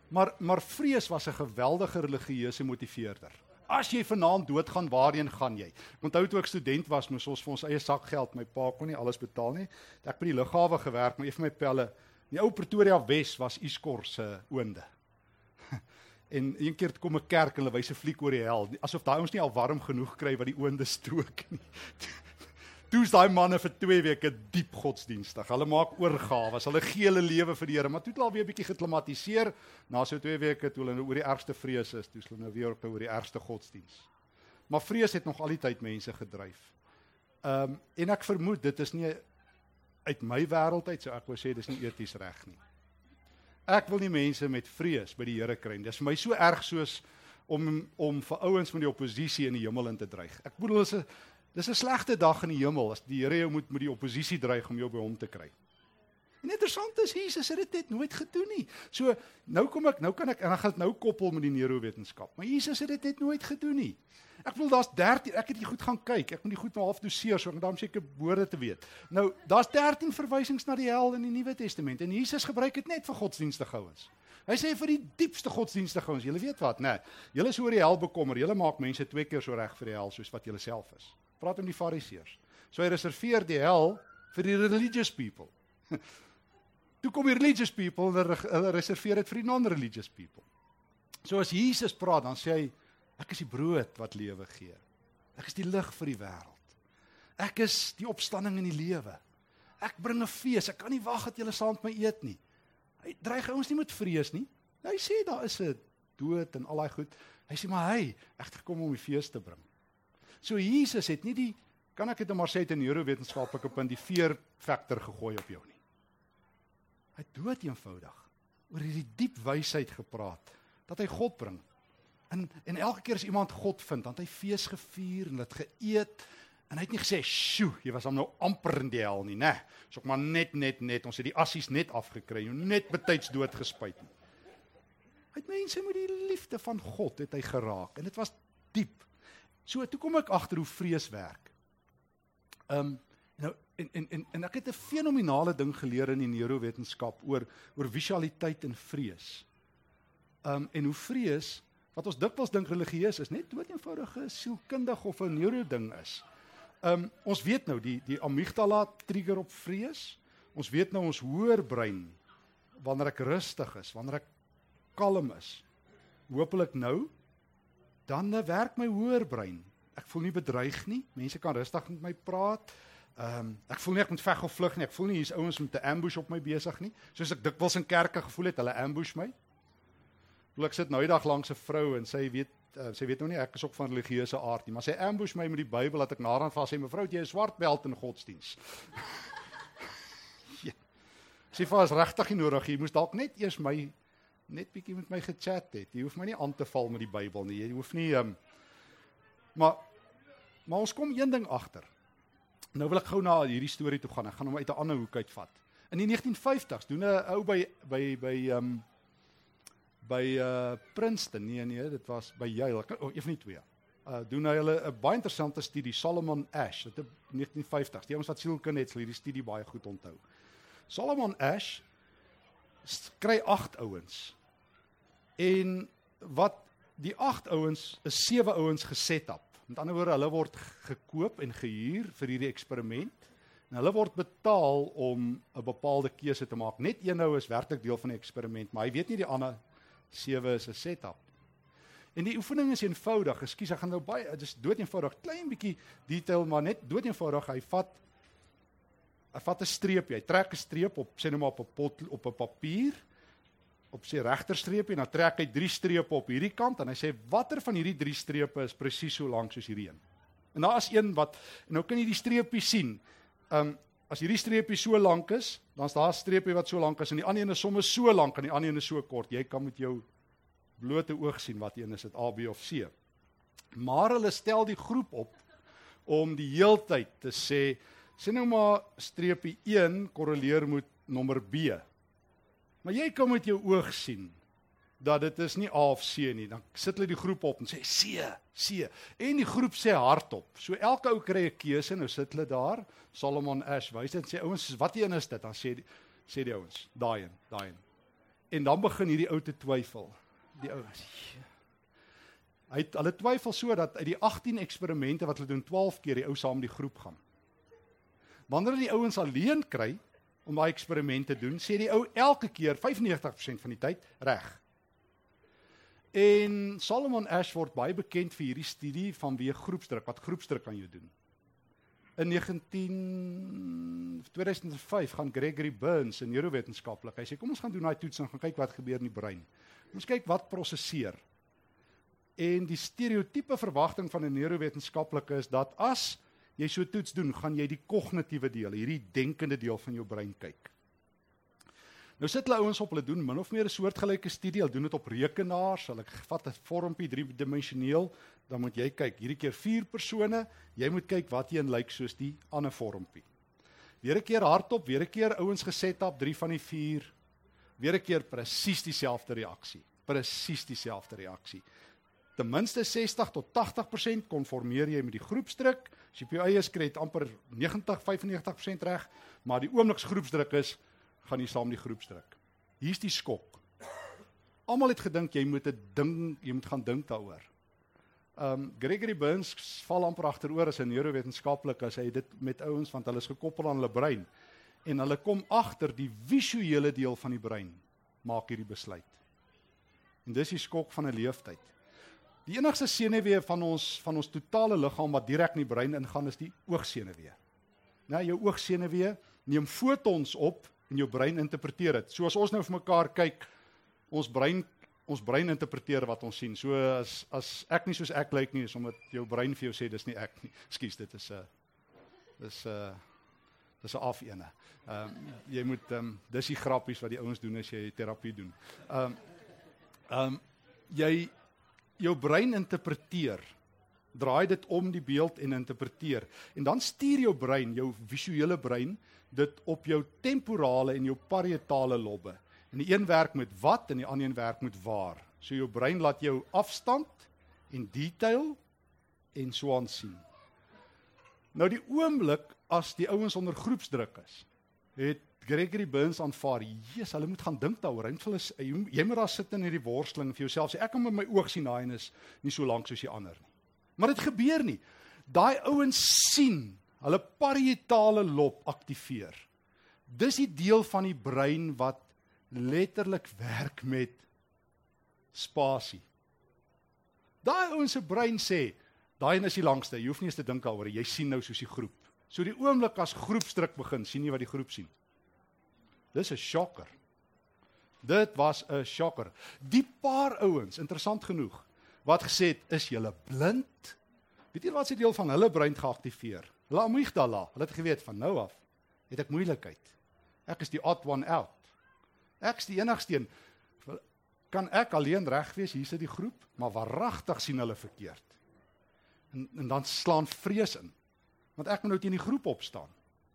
Maar, maar vrees was 'n geweldige religieuse motiveerder. As jy vanaand doodgaan, waarheen gaan jy? Ek onthou toe ek student was, moes ons vir ons eie sakgeld, my pa kon nie alles betaal nie. Ek by die lughawe gewerk, maar een van my pelle, die ou Pretoria Wes was Iskor se oonde. En een keer kom 'n kerk en hulle wys 'n fliek oor die hel, asof daai ons nie al warm genoeg kry wat die oonde strook nie. Toe is daai manne vir twee weke diep godsdienstig. Hulle maak oorgawes, hulle gee hulle lewe vir die Here, maar toe het hulle al weer 'n bietjie geklimatiseer. Na so twee weke toe hulle nou oor die ergste vrees is, toe is hulle nou weer op oor die ergste godsdiens. Maar vrees het nog al die tyd mense gedryf. Ehm um, en ek vermoed dit is nie uit my wêreld uit, so ek wou sê dis nie eties reg nie. Ek wil nie mense met vrees by die Here kry nie. Dis vir my so erg soos om om vir ouens van die oppositie in die hemel in te dreig. Ek bedoel dis 'n dis 'n slegte dag in die hemel as die Here jou moet met die oppositie dreig om jou by hom te kry. En interessant is Jesus het dit net nooit gedoen nie. So nou kom ek, nou kan ek en ek gaan dit nou koppel met die neurowetenskap. Maar Jesus het dit net nooit gedoen nie. Ek bedoel daar's dertien, ek het hier goed gaan kyk. Ek moet die goed nou half doseer so ek daarom seker woorde te weet. Nou, daar's dertien verwysings na die hel in die Nuwe Testament en Jesus gebruik dit net vir godsdienstige ouens. Hy sê vir die diepste godsdienstige ouens, julle weet wat, né? Julle is oor die hel bekommer. Julle maak mense twee keer so reg vir die hel soos wat julle self is. Praat met die Fariseërs. So hy reserveer die hel vir die religious people. Toe kom die religious people en hulle reserveer dit vir die non-religious people. So as Jesus praat, dan sê hy, ek is die brood wat lewe gee. Ek is die lig vir die wêreld. Ek is die opstanding in die lewe. Ek bring 'n fees, ek kan nie wag dat julle saam met my eet nie. Hy dreig ons nie met vrees nie. Hy sê daar is 'n dood en al daai goed. Hy sê maar hy, ek het gekom om die fees te bring. So Jesus het nie die, kan ek dit maar sê, 'n neurowetenskaplike punt, die fear factor gegooi op jou nie. Hy het dood eenvoudig oor hierdie diep wysheid gepraat, dat hy God bring. En, en elke keer as iemand God vind, dan het hy fees gevier en dit geëet, en hy het nie gesê, sjoe, jy was hom nou amper in die hel nie, ne, so ek maar net, net, net, ons het die assies net afgekry, net betyds dood gespuit nie. Hy het mense met die liefde van God, het hy geraak, en dit was diep. So, toe kom ek agter hoe vrees werk. Um, nou, en, en, en, en ek het 'n fenominale ding geleer in die neurowetenskap, oor, oor visualiteit en vrees. Um, en hoe vrees, wat ons dikwels dink religieus is, net dood eenvoudige sielkundig of 'n neuroding is. Um, ons weet nou, die, die amygdala trigger op vrees, ons weet nou ons hoër brein, wanneer ek rustig is, wanneer ek kalm is, hopelik nou, dan werk my hoër brein. Ek voel nie bedreig nie, mense kan rustig met my praat, um, ek voel nie ek moet veg of vlug nie, ek voel nie hier's ouens met 'n ambush op my besig nie, soos ek dikwels in kerke gevoel het, hulle ambush my. Ek sit nou die dag langs 'n vrou en sy weet, uh, sy weet nou nie ek is ook van religieuse aard nie, maar sy ambush my met die Bybel dat ek naderhand vas sê, mevrou, jy is swart belt in godsdiens. Ja. Sy was regtig nie nodig, jy moes dalk net eers my net bietjie met my gechat het. Jy hoef my nie aan te val met die Bybel nie. Jy hoef nie um, maar maar ons kom een ding agter. Nou wil ek gou na hierdie storie toe gaan. Ek gaan hom uit 'n ander hoek uitvat. In die negentien vyftigs doen 'n ou by by by um by uh, Princeton, nee nee, dit was by Yale, oh, een van die twee. Uh, doen hy hulle 'n baie interessante studie, Solomon Asch, dit in negentien vyftigs. Die ouens wat sielkunde het, sal hierdie studie baie goed onthou. Solomon Asch kry agt ouens. En wat die agt ouens is sewe ouens geset op. Met ander woorde, hulle word gekoop en gehuur vir hierdie eksperiment. En hulle word betaal om 'n bepaalde keuse te maak. Net een ou is werklik deel van die eksperiment, maar hy weet nie die ander sewe is 'n setup. En die oefening is eenvoudig. Ekskuus, ek gaan nou baie, dit is dood eenvoudig, klein bietjie detail, maar net dood eenvoudig. Hy vat hy vat 'n streep, hy trek 'n streep op, sê nou maar op 'n pot op 'n papier, op sy regterstreepie, en dan trek hy drie strepe op hierdie kant en hy sê watter van hierdie drie strepe is presies so lank soos hierdie een. En daar is een wat, en nou kan jy die streepie sien. Um, as hierdie streepie so lank is, dan is daar 'n streepie wat so lank is en die ander een is sommer so lank en die ander een is so kort. Jy kan met jou blote oog sien wat een is, dit A, B of C. Maar hulle stel die groep op om die heeltyd te sê, sê nou maar streepie een korreleer met nommer B. Maar jy kan met jou oog sien dat dit is nie A of C nie. Dan sit hulle die groep op en sê C, C. En die groep sê hardop. So elke ou kry 'n keuse, nou sit hulle daar, Solomon Asch wys dit en sê ouens, wat een is dit? Dan sê die, sê die ouens, daai een, daai een. En dan begin hierdie ou te twyfel. Die ou, hy het, hulle twyfel so dat uit die agttien eksperimente wat hulle doen, twaalf keer die ou saam die groep gaan. Wanneer die ouens alleen kry, om daai eksperiment te doen, sê die ou elke keer, vyfennegentig persent van die tyd, reg. En Solomon Asch word baie bekend vir hierdie studie vanweë groepsdruk, wat groepsdruk kan jou doen. In negentien tweeduisend vyf gaan Gregory Burns, 'n neurowetenskaplik, hy sê, kom ons gaan doen daai toets en gaan kyk wat gebeur in die brein. Ons kyk wat prosesseer. En die stereotype verwagting van 'n neurowetenskaplike is dat as jy so toets doen, gaan jy die kognitiewe deel, hierdie denkende deel van jou brein kyk. Nou sit hulle ouens op, hulle doen min of meer 'n soortgelyke studie, hulle doen dit op rekenaars, hulle vat 'n vormpie driedimensioneel, dan moet jy kyk, hierdie keer vier persone, jy moet kyk wat een lyk soos die ander vormpie. Weer 'n keer hardop, weer 'n keer ouens geset op, drie van die vier, weer 'n keer presies dieselfde reaksie, presies dieselfde reaksie. Ten minste sestig tot tagtig persent konformeer jy met die groepsdruk, as jy op jou eie is, kry jy amper negentig, vyfennegentig persent reg, maar die oombliks groepsdruk is, gaan jy saam die groepsdruk. Hier is die skok. Almal het gedink, jy moet 'n ding, jy moet gaan dink daaroor. Um, Gregory Burns val amper agteroor as 'n neurowetenskaplik, as hy dit met ouens, want hulle is gekoppel aan hulle brein, en hulle kom agter die visuele deel van die brein, maak hierdie besluit. En dis die skok van 'n leeftyd. Die enigste senuwee van ons, van ons totale liggaam wat direk in die brein ingaan, is die oogsenuwee. Nou, jou oogsenuwee neem fotons op, en jou brein interpreteer dit. So as ons nou vir mekaar kyk, ons brein, ons brein interpreteer wat ons sien. So as, as ek nie soos ek lyk nie, is omdat jou brein vir jou sê, dis nie ek nie. Ekskuus, dit is 'n uh, dis 'n uh, dis 'n af ene. Um, jy moet, um, dis die grappies wat die ouens doen as jy terapie doen. Um, um, jy, jou brein interpreteer, draai dit om die beeld en interpreteer. En dan stuur jou brein, jou visuele brein, dit op jou temporale en jou parietale lobbe. En die een werk met wat en die ander een werk met waar. So jou brein laat jou afstand en detail en so aan sien. Nou die oomblik as die ouens onder groepsdruk is, het Gregory Burns aanvaar, Jesus, hulle moet gaan dink daaroor. Jy, jy moet daar sit in hierdie worsteling vir jouself sê, ek kan met my oog sien, daai is nie so lank soos die ander nie. Maar dit gebeur nie. Daai ouens sien, hulle parietale lob aktiveer. Dis die deel van die brein wat letterlik werk met spasie. Daai ouens se brein sê, daai een is die langste, jy hoef nie eens te dink daaroor, jy sien nou soos die groep. So die oomblik as groepsdruk begin, sien jy wat die groep sien. Dis 'n shocker. Dit was 'n shocker. Die paar ouens, interessant genoeg, wat gesê het, is julle blind? Weet jy wat se deel van hulle brein geaktiveer? Hulle amygdala, hulle het geweet, van nou af, het ek moeilikheid. Ek is die odd one out. Ek is die enigste een. Kan ek alleen reg wees, hier sit die groep, maar waaragtig sien hulle verkeerd. En, en dan slaan vrees in, want ek moet nou teen die groep opstaan.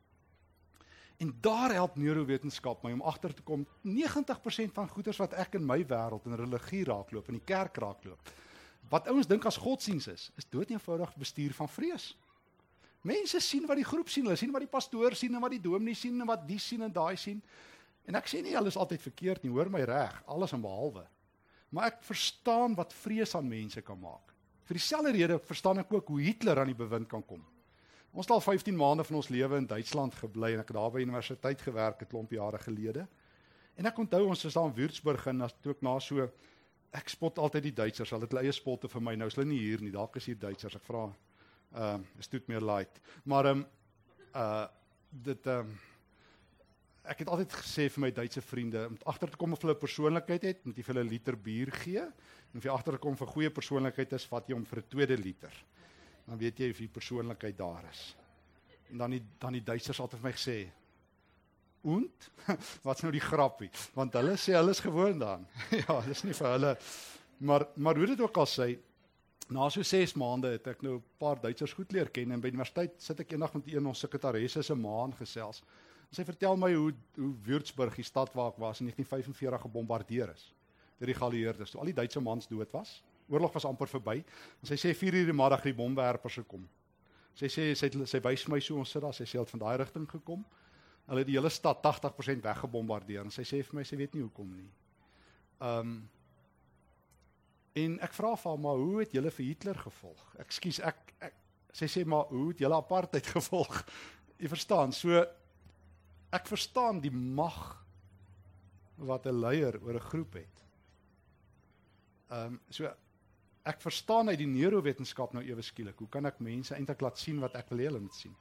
En daar help neurowetenskap my om agter te kom, negentig persent van goeders wat ek in my wêreld, in religie raakloop, in die kerk raakloop, wat ouens dink as godsdiens is, is dood eenvoudig bestuur van vrees. Mense sien wat die groep sien, hulle sien wat die pastoor sien, en wat die dominee sien, en wat die sien, en daai sien. En ek sê nie, hulle is altyd verkeerd nie, hoor my reg, alles en behalwe. Maar ek verstaan wat vrees aan mense kan maak. Vir dieselfde rede verstaan ek ook hoe Hitler aan die bewind kan kom. Ons het al vyftien maande van ons lewe in Duitsland gebly, en ek het daar by universiteit gewerk, 'n klomp jare gelede. En ek onthou, ons is daar in Würzburg, en toe ek na so, ek spot altyd die Duitsers, hulle het hulle eie spotte vir my, nou is hulle nie hier nie, dalk is hier Duitsers, ek vra, uh, es tut mir leid. Maar, um, uh, dit, um, ek het altyd gesê vir my Duitse vriende, om agter te kom of hulle 'n persoonlikheid het, moet jy vir hulle 'n liter bier gee, en of jy agter te kom vir 'n goeie persoonlikheid is, vat jy hom vir 'n tweede liter. Dan weet jy of die persoonlikheid daar is. En dan die, dan die Duitsers altyd vir my gesê, und? Wat's nou die grappie? Want hulle sê, hulle is gewoon daan. Ja, dis nie vir hulle. Maar, maar hoe dit ook al sê, na so ses maande het ek nou 'n paar Duitsers goed leer ken, en by die universiteit sit ek eendag met een ons sekretaresse se maan gesels. En sy vertel my hoe, hoe Würzburg, die stad waar ek was, in negentien vyf en veertig gebombardeer is, deur die geallieerdes, toe al die Duitse mans dood was. Oorlog was amper verby, en sy sê vier uur die middag die bomwerpers gekom. Sy sê, sy, sy wys my so, ons sit daar, sy sê het van daai rigting gekom, hulle het die hele stad tagtig persent weggebombardeer, en sy sê vir my, sy weet nie hoekom nie. Um, en ek vra vir haar, maar hoe het julle vir Hitler gevolg? Ekskuus, ek, ek sy sê, maar hoe het julle apartheid gevolg? Jy verstaan, so ek verstaan die mag wat 'n leier oor 'n groep het. Um, so ek verstaan uit die neurowetenskap nou ewe skielik, hoe kan ek mense eintlik laat sien wat ek wil hê hulle moet sien?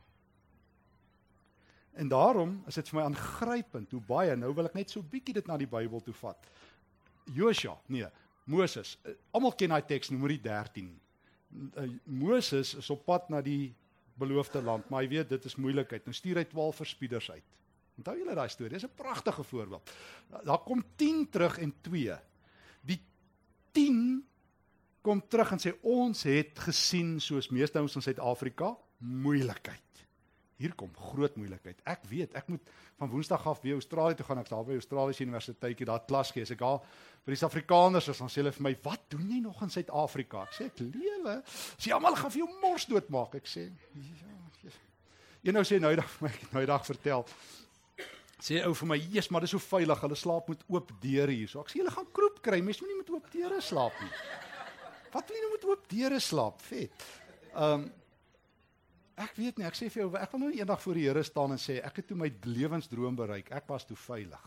En daarom is dit vir my aangrypend, hoe baie, nou wil ek net so bietjie dit na die Bybel toe vat. Josua, nee, Moses, almal ken daai teks, Numeri dertien. Moses is op pad na die beloofde land, maar hy weet, dit is moeilikheid. Nou stuur hy twaalf verspieders uit. Onthou julle daai storie, dis 'n pragtige voorbeeld. Daar kom tien terug en twee. Die tien kom terug en sê, ons het gesien, soos meeste ons in Suid-Afrika, moeilikheid. Hier kom groot moeilikheid. Ek weet, ek moet van Woensdag af weer Australië toe gaan, ek sal by Australiese Universiteit daar klas gee, as ek daar by die Suid-Afrikaners is, dan sê hulle vir my, wat doen jy nog in Suid-Afrika? Ek sê, ek lewe, sê, almal gaan vir jou mors doodmaak, ek sê, ja, een nou sê, nou dag vir my, ek nou dag vertel, sê ou vir my, yes, maar dit is so veilig, hulle slaap met oop deure hier, so ek sê, julle gaan kroep kry, mens moet nie met oop deure slaap nie, wat wil jy nou met oop deure slaap, vet, um, ek weet nie, ek sê vir jou, ek wil nou eendag voor die Here staan en sê, ek het toe my lewensdroom bereik, ek was toe veilig.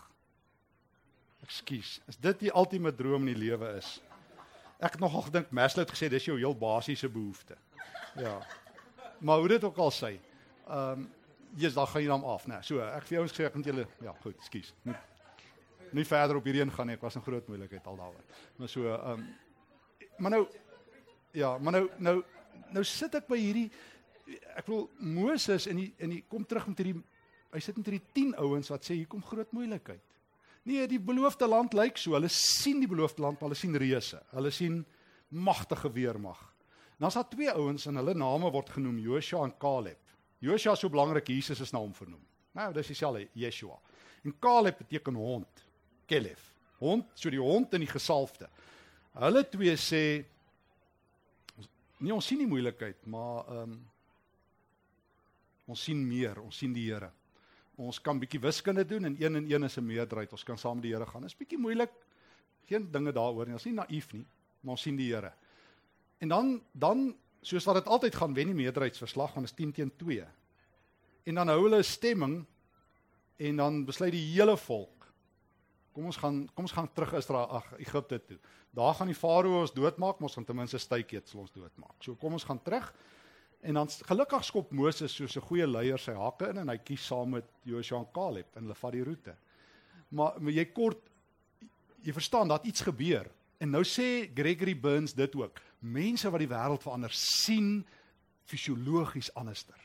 Ekskuus, is dit die ultieme droom in die lewe is? Ek het nogal gedink, Maslow het gesê, dis jou heel basiese behoefte. Ja, maar hoe dit ook al sê, um, yes, daar gaan jy dan af, nee, so, ek vir jou gesê, ek moet julle, ja, goed, ekskuus, nie, nie verder op hierdie een gaan nie, ek was in groot moeilikheid al daaroor, maar so, um, maar nou, ja, maar nou, nou, nou sit ek by hierdie, ek wil, Moses, en die, en die kom terug met hierdie, hy sit met hierdie tien ouens, wat sê, hier kom groot moeilikheid. Nee, die beloofde land lyk so, hulle sien die beloofde land, maar hulle sien reuse, hulle sien magtige weermag. Dan is daar twee ouens, en hulle name word genoem, Josua en Caleb. Josua is so belangrik, Jesus is na hom vernoem. Nou, dis dieselfde, Yeshua. En Caleb beteken hond, Kelef. Hond, so die hond en die gesalfde. Hulle twee sê, nee, ons sien die moeilikheid, maar um, ons sien meer, ons sien die Here. Ons kan bietjie wiskunde doen, en een en een is 'n meerderheid, ons kan saam met die Here gaan. Dit is bietjie moeilik, geen dinge daaroor nie, ons is nie naïef nie, maar ons sien die Here. En dan, dan soos wat dit altyd gaan, wen die meerderheidsverslag, want is tien teen twee. En dan hou hulle 'n stemming, en dan besluit die hele volk, kom ons gaan, kom ons gaan terug Israel, ag, Egipte toe. Daar gaan die farao ons doodmaak, maar ons gaan ten minste stykeet sal ons doodmaak. So kom ons gaan terug, en dan gelukkig skop Moses soos 'n goeie leier sy hakke in, en hy kies saam met Josua en Caleb, en hulle vat die roete. Maar, maar jy kort, jy verstaan, dat iets gebeur. En nou sê Gregory Burns dit ook, mense wat die wêreld verander, sien fisiologies anderster.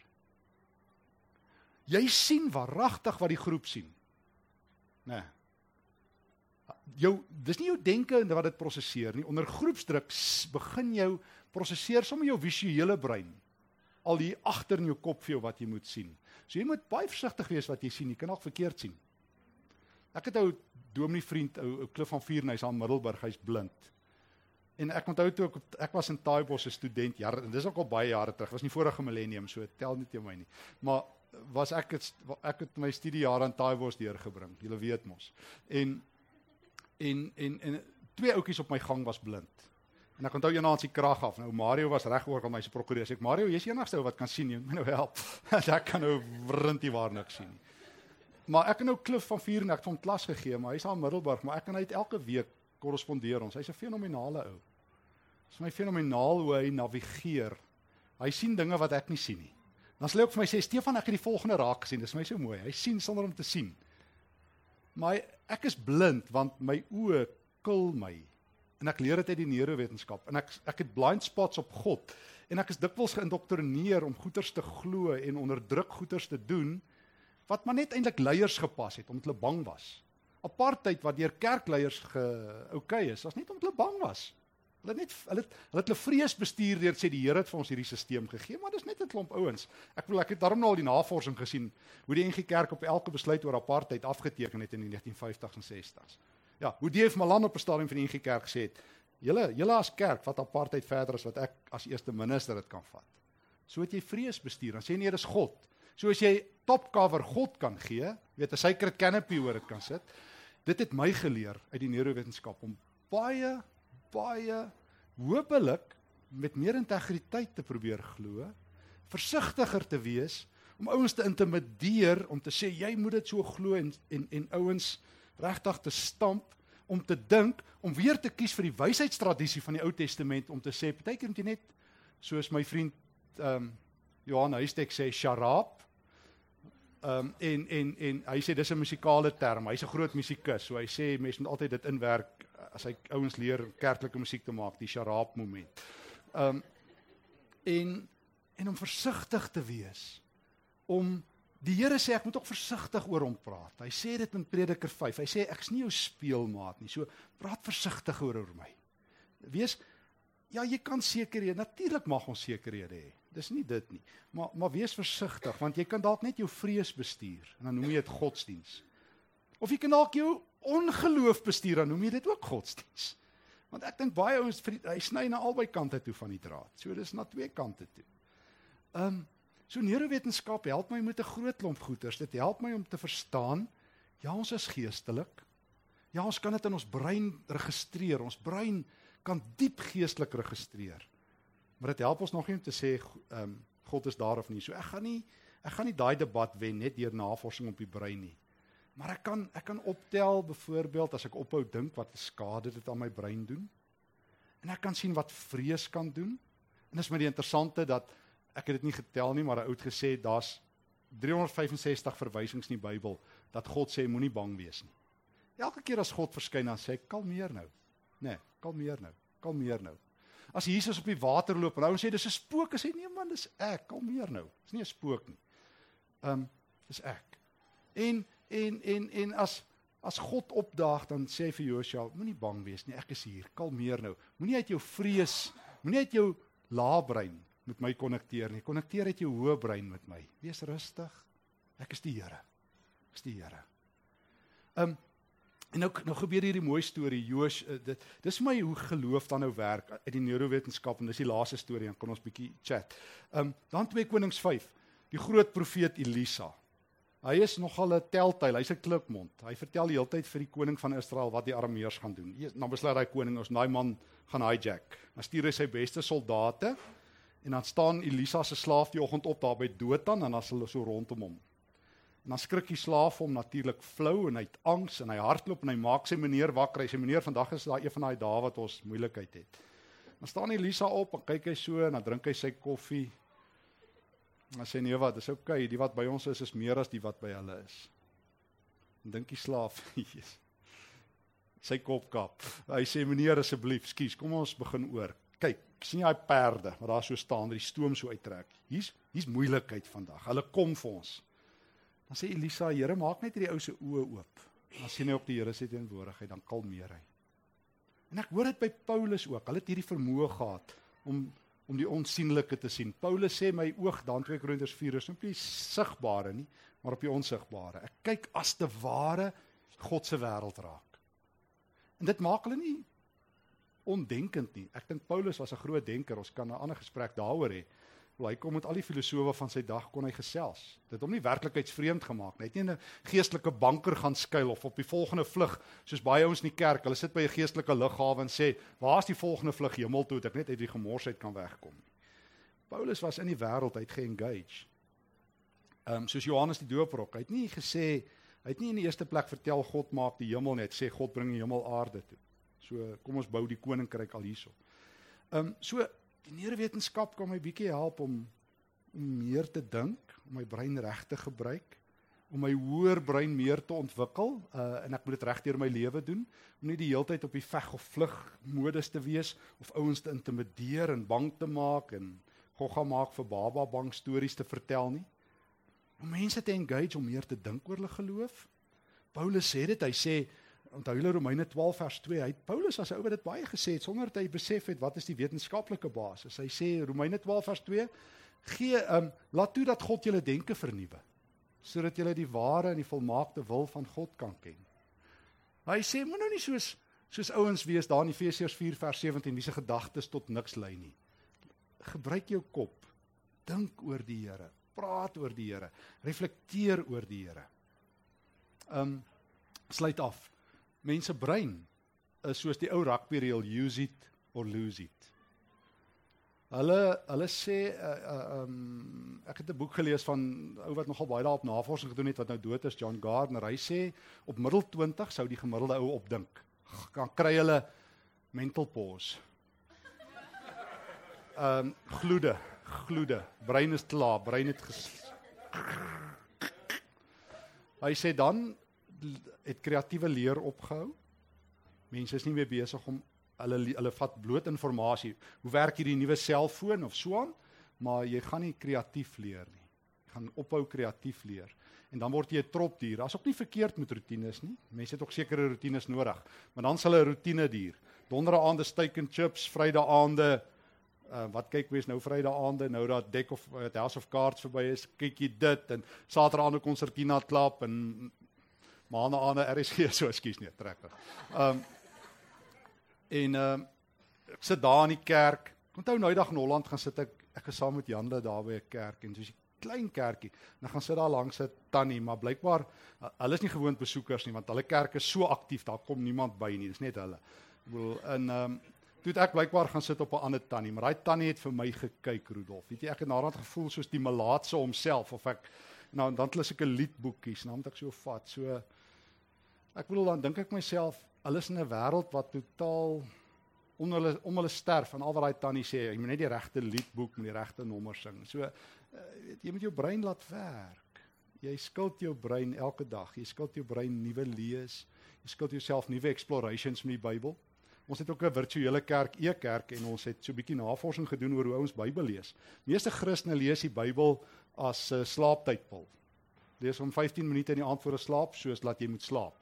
Jy sien waaragtig wat die groep sien. Nee. Jou, dis nie jou denke wat dit prosesseer nie, onder groepsdruk begin jou prosesseer sommer jou visuele brein, al die agter in jou kop vir jou wat jy moet sien. So jy moet baie versigtig wees wat jy sien, jy kan ook verkeerd sien. Ek het ou dominee vriend, ou, ou Klif van Vierhuis aan Middelburg, hy's blind. En ek onthou toe ek, ek was in Taaibos 'n student, jare, dis ook al baie jare terug, was nie vorige millennium, so tel nie teen my nie. Maar was ek het, ek het my studiejare in Taaibos deurgebring, julle weet mos. En en en en twee ouetjies op my gang was blind. En ek onthou eendag aan sy krag af. Nou Mario was reg oor aan my se prokureur. Sê ek, Mario, jy's die enigste ou wat kan sien, jy moet my nou help. Ek kan nou wrintie waar niks sien nie. Maar ek het nou Klif van vier en ek het hom klas gegee, maar hy's aan Middelburg, maar ek kan uit elke week korrespondeer ons. Hy's 'n fenominale ou. Dit is my fenomenaal hoe hy navigeer. Hy sien dinge wat ek nie sien nie. Dan sê hy ook vir my sê, Stefan, ek het die volgende raak gesien. Dit is my so mooi. Hy sien sonder om te sien. Maar ek is blind want my oë kil my. En ek leer dit uit die neurowetenskap. En ek ek het blind spots op God. En ek is dikwels geïndoktrineer om goeters te glo en onder druk goeters te doen wat maar net eintlik leiers gepas het omdat hulle bang was. Apartheid wat deur kerkleiers ge-okay is, was net omdat hulle bang was. Hulle het net hulle het, hulle het hulle vrees bestuur deur sê die Here het vir ons hierdie stelsel gegee, maar dis net 'n klomp ouens. Ek wil ek het daarom nou al die navorsing gesien hoe die N G Kerk op elke besluit oor apartheid afgeteken het in die negentien vyftigs en sestig's. Ja, hoe D F Malan op 'n stadium van die N G Kerk gesê het, julle julle as kerk vat apartheid verder as wat ek as eerste minister dit kan vat. So het jy vrees bestuur, dan sê nee, dis God. So as jy top cover God kan gee, weet 'n sacred canopy oor dit kan sit, dit het my geleer uit die neurowetenskap om baie, baie hopelik met meer integriteit te probeer glo, versigtiger te wees, om ouens te intimideer, om te sê, jy moet dit so glo, en, en, en ouens regtig te stamp, om te dink, om weer te kies vir die wysheidstradisie van die Ou Testament, om te sê, partykeer moet jy net, soos my vriend um, Johan Huystek sê, sharaab, um, en, en, en hy sê, dis 'n musikale term, hy's 'n groot musikus, so hy sê, mens moet altyd dit inwerk, as hy ouens leer kerklike musiek te maak, die sharaab moment. Um, en, en om versigtig te wees, om, die Here sê, ek moet ook versigtig oor hom praat. Hy sê dit in Prediker vyf, hy sê, ek is nie jou speelmaat nie, so praat versigtig oor, oor my. Wees, ja, jy kan sekerhede, natuurlik mag ons sekerhede hê, dis nie dit nie, maar, maar wees versigtig, want jy kan dalk net jou vrees bestuur, en dan noem jy dit godsdiens. Of jy kan dalk jou ongeloof bestuur, dan noem jy dit ook godsdiens. Want ek dink baie ouens, hy sny na albei kante toe van die draad, so dis na twee kante toe. Um, So neurowetenskap help my met 'n groot klomp goeters. Dit help my om te verstaan, ja, ons is geestelik. Ja, ons kan dit in ons brein registreer. Ons brein kan diep geestelik registreer. Maar dit help ons nog nie om te sê um, God is daar of nie. So ek gaan nie ek gaan nie daai debat wen net deur navorsing op die brein nie. Maar ek kan ek kan optel byvoorbeeld as ek ophou dink wat skade dit aan my brein doen. En ek kan sien wat vrees kan doen. En dis my die interessante dat ek het dit nie getel nie, maar 'n ou het gesê, daar's driehonderdvyfensestig verwysings in die Bybel, dat God sê, moenie bang wees nie. Elke keer as God verskyn, dan sê hy, kalmeer nou. Nee, kalmeer nou, kalmeer nou. As Jesus op die water loop, en hy sê, dis 'n spook, sê nee man, dis ek, kalmeer nou. Dis nie 'n spook nie. Um, dis ek. En, en, en, en as, as God opdaag, dan sê hy vir Josua, moenie bang wees nie, ek is hier, kalmeer nou. Moenie uit jou vrees, moenie uit jou laabrein met my konnekteer nie. Konnekteer uit jou hoë brein met my. Wees rustig. Ek is die Here. Ek is die Here. Um, en nou, nou gebeur hierdie mooi storie, Joos, uh, dit, dis my hoe geloof dan nou werk, uit die neurowetenskap, en dis die laaste storie, dan kan ons bietjie chat. Um, dan twee Konings vyf, die groot profeet Elisa. Hy is nogal 'n teltyl, hy's 'n klipmond. Hy vertel die hele tyd vir die koning van Israel wat die Arameërs gaan doen. Dan besluit hy koning, ons daai man gaan hijack. Dan stuur hy sy beste soldate, en dan staan Elisa se slaaf die oggend op daar by Dothan, en dan is hulle so rondom hom. En dan skrik die slaaf hom natuurlik flou, en hy het angs, en hy hardloop, en hy maak sy meneer wakker. Hy sê, meneer, vandag is daar een van daai dae wat ons moeilikheid het. Dan staan Elisa op, en kyk hy so, en dan drink hy sy koffie. En dan sê, nee wat, dis okay, die wat by ons is, is meer as die wat by hulle is. En dink die slaaf, sy kop kap. Hy sê, meneer, asseblief, skus, kom ons begin oor. Kyk, sien jy daai perde, wat daar so staan, die stoom so uittrek. Hier's hier's moeilikheid vandag. Hulle kom vir ons. Dan sê Elisa, Here, maak net hierdie ou se oë oop. Dan sien hy op die Here se teenwoordigheid, dan kalmeer hy. En ek hoor dit by Paulus ook. Hulle het hierdie vermoë gehad om om die onsigbare te sien. Paulus sê my oog, dan twee Korintiërs vier, is nie op die sigbare nie, maar op die onsigbare. Ek kyk as te ware God se wêreld raak. En dit maak hulle nie ondenkend nie. Ek dink Paulus was 'n groot denker, ons kan 'n ander gesprek daaroor hê. Hy kom met al die filosowe van sy dag, kon hy gesels. Dit het hom nie werklikheidsvreemd gemaak nie. Hy het nie in 'n geestelike banker gaan skuil, of op die volgende vlug, soos baie ouens in die kerk, hulle sit by 'n geestelike lughawe en sê, waar is die volgende vlug hemel toe, dat ek net uit die gemors uit kan wegkom. Paulus was in die wêreld, hy het ge-engage. Um, soos Johannes die Doper, hy het nie gesê, hy het nie in die eerste plek vertel, God maak die hemel net, sê God bring die hemel aarde toe. So, kom ons bou die koninkryk al hierso. Um, so, die neurowetenskap kan my bietjie help om, om meer te dink, om my brein reg te gebruik, om my hoër brein meer te ontwikkel, uh, en ek moet dit reg deur my lewe doen, om nie die hele tyd op die veg of vlug modus te wees, of ouens te intimideer en bang te maak, en gogga maak vir baba bang stories te vertel nie. Om mense te engage, om meer te dink oor hulle geloof. Paulus sê dit, hy sê, onthou julle Romeine twaalf vers twee, hy, Paulus as 'n ou wat dit baie gesê het, sonder dat hy besef het, wat is die wetenskaplike basis. Hy sê, Romeine twaalf vers twee, gee, um, laat toe dat God julle denke vernuwe, sodat julle die ware en die volmaakte wil van God kan ken. Hy sê, moet nou nie soos, soos ouens wees, daar in Efesiërs vier vers sewentien, wie se gedagtes tot niks lei nie. Gebruik jou kop, dink oor die Here, praat oor die Here, reflekteer oor die Here. Um, sluit af. mense brein is soos die ou rugby reël, use it or lose it. Hulle hulle sê uh, uh, um, ek het 'n boek gelees van 'n ou wat nogal baie daarop navorsing gedoen het wat nou dood is, John Gardner. Hy sê op middel twintig sou die gemiddelde ou opdink. Dan kry hulle mental pause. Ehm um, gloede, gloede. Brein is klaar, brein het ges Hy sê dan het kreatiewe leer opgehou. Mense is nie meer besig om hulle hulle vat bloot inligting. Hoe werk hierdie nuwe selfoon of so aan? Maar jy gaan nie kreatief leer nie. Jy gaan ophou kreatief leer. En dan word jy 'n tropdier. Daar's ook nie verkeerd met roetines nie. Mense het ook sekere roetines nodig. Maar dan sal 'n roetine dier. Donderdaande steak and chips, Vrydaande Uh, wat kyk wees nou Vrydaande, nou dat Deck of uh, House of Cards verby is, kyk jy dit, en Saterdagaande konsertina klap, en Maandaande R S G, so ekskuus nie, trek weg. Um, en um, ek sit daar in die kerk, ek onthou nou die dag in Holland gaan sit ek, ek is saam met Janle daar by 'n kerk, en soos die klein kerkie, en dan gaan sit daar langs 'n tannie, maar blykbaar, uh, hulle is nie gewoond besoekers nie, want hulle kerk is so aktief, daar kom niemand by nie, dis net hulle. Ek bedoel, en um, toe het ek blykbaar gaan sit op 'n ander tannie, maar daai tannie het vir my gekyk, Rudolf. Weet jy, ek het naderhand gevoel soos die malaatse homself, of ek, nou, dan het hulle seker liedboekies, nou moet ek so vat, so, ek bedoel, dan dink ek myself, hulle is in 'n wêreld wat totaal, om hulle, om hulle sterf, en al wat daai tannie sê, jy moet net die regte liedboek, met die regte nommer sing, so, uh, jy moet jou brein laat werk, jy skuld jou brein elke dag, jy skuld jou brein nuwe lees, jy skuld jouself nuwe explorations met die Bybel. Ons het ook 'n virtuele kerk, e-kerk, en ons het so 'n bietjie navorsing gedoen oor hoe ons Bybel lees. Meeste Christene lees die Bybel as 'n uh, slaaptydpil. Lees om vyftien minute in die aand voor 'n slaap, soos dat jy moet slaap.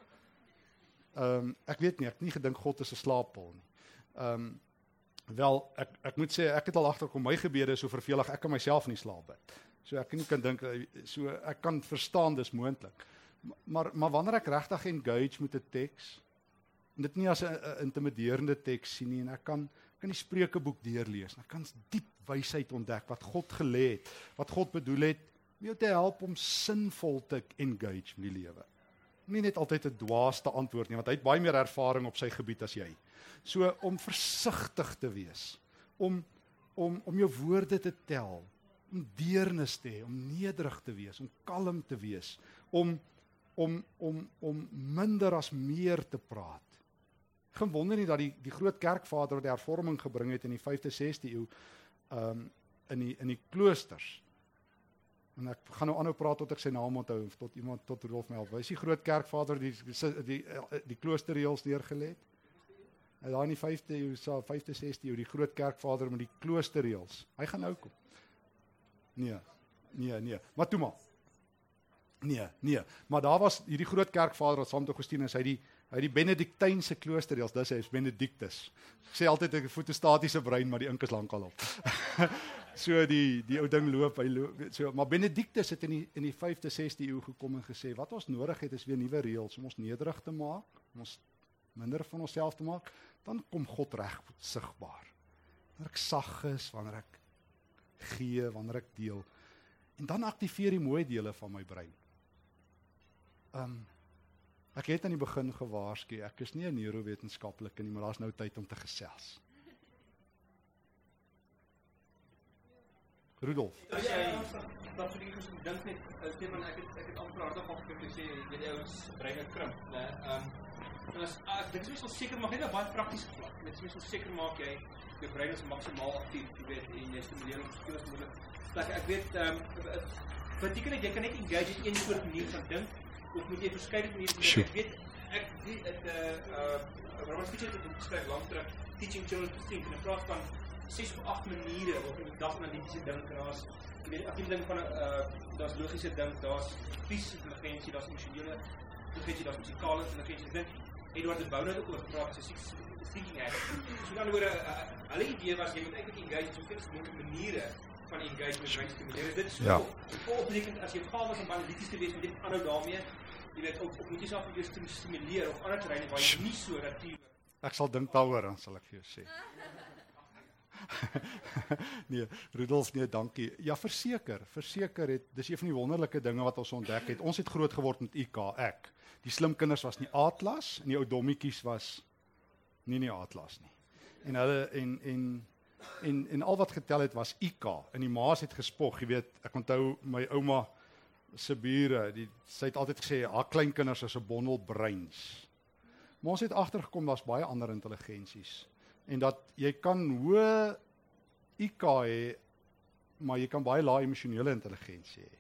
Ehm um, ek weet nie, ek het nie gedink God is 'n slaappil nie. Ehm um, wel, ek ek moet sê ek het al agterkom my gebede is so vervelig, ek kan myself nie slaap bid. So ek nie kan dink so ek kan verstaan dis moontlik. Maar maar wanneer ek regtig engage met 'n teks, en dit nie as 'n intimiderende teks sien nie, en ek kan kan die Spreukeboek deurlees, en ek kan diep wysheid ontdek wat God gelê het, wat God bedoel het om jou te help om sinvol te engage met die lewe. Nie net altyd 'n dwaaste antwoord nie, want hy het baie meer ervaring op sy gebied as jy. So om versigtig te wees, om om om jou woorde te tel, om deernis te hê, om nederig te wees, om kalm te wees, om om om om minder as meer te praat. Geen wonder nie dat die die groot kerkvader wat die hervorming gebring het in die vyfde, sesde eeu um, in die in die kloosters. En ek gaan nou aanhou praat tot ek sy naam onthou, tot iemand tot Rudolf my help. Hy is die groot kerkvader die die die, die kloosterreëls neergelê het. En daar in die vyfde eeu, so vyfde, sesde eeu, die groot kerkvader met die kloosterreëls. Hy gaan nou kom. Nee. Nee, nee. Maar toe maar. Nee, nee. Maar daar was hierdie groot kerkvader wat saam met Augustinus, hy die hy die Benediktynse kloosterreëls, dis hy is Benedictus. Ek sê altyd ek het 'n fotostatiese brein, maar die ink is lankal op. So die die ou ding loop, hy loop so, maar Benedictus het in die in die vyfde, sesde eeu gekom en gesê wat ons nodig het is weer nuwe reëls om ons nederig te maak, om ons minder van onsself te maak, dan kom God reg sigbaar. Wanneer ek sag is, wanneer ek gee, wanneer ek deel, en dan aktiveer die mooi dele van my brein. Um, ek het aan die begin gewaarsku, ek is nie 'n neurowetenskaplike nie, maar daar's nou tyd om te gesels. Rudolf. As jy dat vir die gesond dink net, Stefan, ek het ek het amper hartig op gesê jy die ouens breine krimp, né? Ehm en as ek dink jy sal seker maak net 'n baie praktiese vlak. Net jy sal seker maak jy jou brein is maksimaal aktief, jy weet, en jy stimuleer hom soveel as moontlik. Like ek weet ehm um, beteken dit jy kan net engage in een soort manier van dink, of moet jy verskeie maniere dink? Ek weet ek weet dit uh uh Robert Fisher het dit geskryf lank terug, Teaching Children to Think, en hy praat van ses of agt maniere waarop jy daganalitiese dink, en daar's jy weet aktiewe ding van 'n uh, daar's logiese dink, daar's fisiese intelligensie, daar's emosionele intelligensie, daar's musikale intelligensie. Ek dink Edward de Boer het ook oor gepraat, so seeking act. So dan oor 'n hulle idee was jy moet eintlik engage op soveel moontlik maniere van engagement brein stimuleer. Dit is so. Ja. Opbrekend as jy gawe is om analitisch te wees, met dit aanhou daarmee, jy weet ook of moet jy self weer stimuleer of ander terreine waar jy nie so natuurlik. Ek sal dink daaroor, dan sal ek vir jou sê. nee, Rudolf, nee, dankie. Ja, verseker, verseker het, dis een van die wonderlike dinge wat ons ontdek het. Ons het groot geword met I K, ek. Die slim kinders was nie Atlas, en die ou dommetjies was nie nie Atlas nie. En hulle, en, en, en, en al wat getel het was I K, en die maas het gespog, jy weet, ek onthou my ouma se bure, die, sy het altyd gesê, haar kleinkinders is 'n bondel breins. Maar ons het agtergekom, daar's baie ander intelligensies, en dat jy kan hoë I K hê, maar jy kan baie lae emosionele intelligensie hê,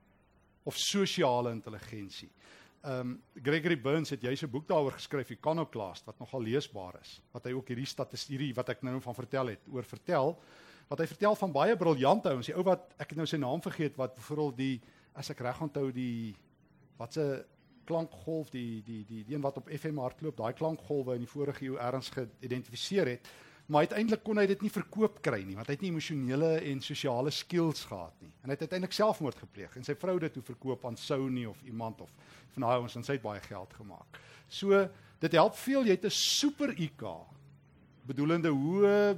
of sosiale intelligensie. Um, Gregory Burns het juist 'n boek daaroor geskryf, Iconoclast, wat nogal leesbaar is, wat hy ook hierdie statistiek, wat ek nou van vertel het, oor vertel, wat hy vertel van baie briljante ouens, die ou wat, ek het nou sy naam vergeet, wat byvoorbeeld die, as ek reg onthou, die, wat se klankgolf, die, die, die, die een wat op F M hardloop, daai klankgolwe in die vorige eeu ergens geïdentifiseer het, maar uiteindelik kon hy dit nie verkoop kry nie, want hy het nie emosionele en sosiale skills gehad nie. En hy het uiteindelik selfmoord gepleeg, en sy vrou dit toe verkoop aan Sony of iemand, of van daai ouens, en sy het baie geld gemaak. So, dit help veel, jy het 'n super I K, bedoelende hoe,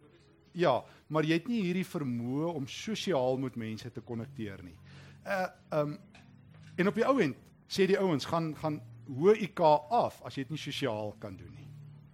ja, maar jy het nie hierdie vermoë om sosiaal met mense te konnekteer nie. Uh, um, en op die ou end, sê die ouens, gaan, gaan hoë I K af, as jy dit nie sosiaal kan doen nie.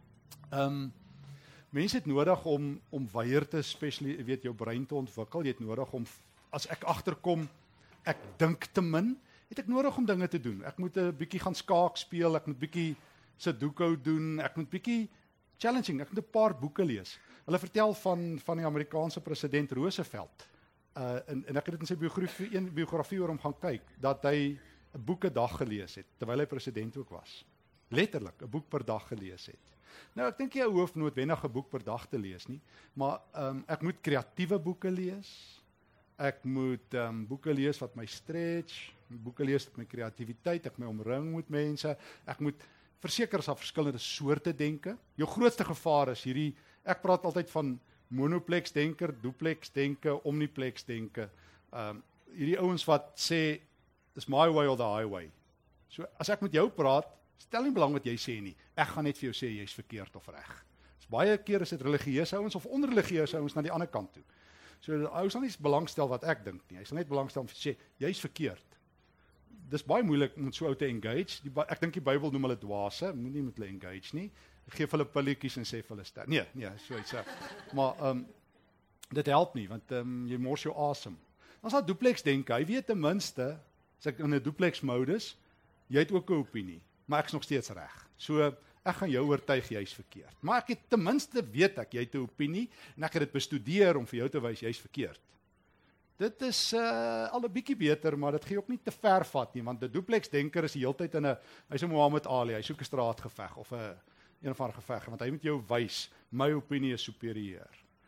Um, mense het nodig om, om weier te spesialis, weet, jou brein te ontwikkel, jy het nodig om, as ek agterkom, ek dink te min, het ek nodig om dinge te doen. Ek moet 'n bietjie gaan skaak speel, ek moet bietjie Sudoku doen, ek moet bietjie challenging, ek moet 'n paar boeke lees. Hulle vertel van, van die Amerikaanse president Roosevelt, uh, en, en ek het dit in sy biografie, een biografie oor hom gaan kyk, dat hy 'n boek 'n dag gelees het, terwyl hy president ook was. Letterlik, 'n boek per dag gelees het. Nou, ek dink jy hoef noodwendig 'n boek per dag te lees nie, maar um, ek moet kreatiewe boeke lees, ek moet um, boeke lees wat my stretch, boeke lees met my kreatiwiteit, ek my omring met mense, ek moet verseker as daar verskillende soorte denke. Jou grootste gevaar is hierdie, ek praat altyd van monoplex denker, duplex denke, omniplex denke, um, hierdie ouens wat sê, is my way or the highway. So, as ek met jou praat, stel nie belang wat jy sê nie, ek gaan net vir jou sê, jy is verkeerd of reg. Dus baie keer is dit religieuse ouens of onreligieuse ouens na die ander kant toe. So, ou sal nie belangstel wat ek dink nie, hy sal net belangstel om te sê, jy is verkeerd. Dis baie moeilik om so ou te engage, die, ek dink die Bybel noem hulle dwaase, moet nie met hulle engage nie, geef hulle pilletjies en sê vir hulle ster, nee, nee, so iets, maar um, dit help nie, want um, jy mors jou asem. Dan is daar duplex denke, hy weet ten minste, as ek in 'n duplex modus, jy het ook 'n opinie, maar ek is nog steeds reg. So, ek gaan jou oortuig, jy is verkeerd. Maar ek het ten minste weet ek, jy het 'n opinie, en ek het dit bestudeer om vir jou te wys, jy is verkeerd. Dit is uh, al 'n bietjie beter, maar dit gee ook nie te ver vat nie, want 'n duplex denker is die hele tyd in 'n, hy's 'n Muhammad Ali, hy soek 'n straatgeveg, of 'n een of ander geveg, want hy moet jou wys, my opinie is superieur.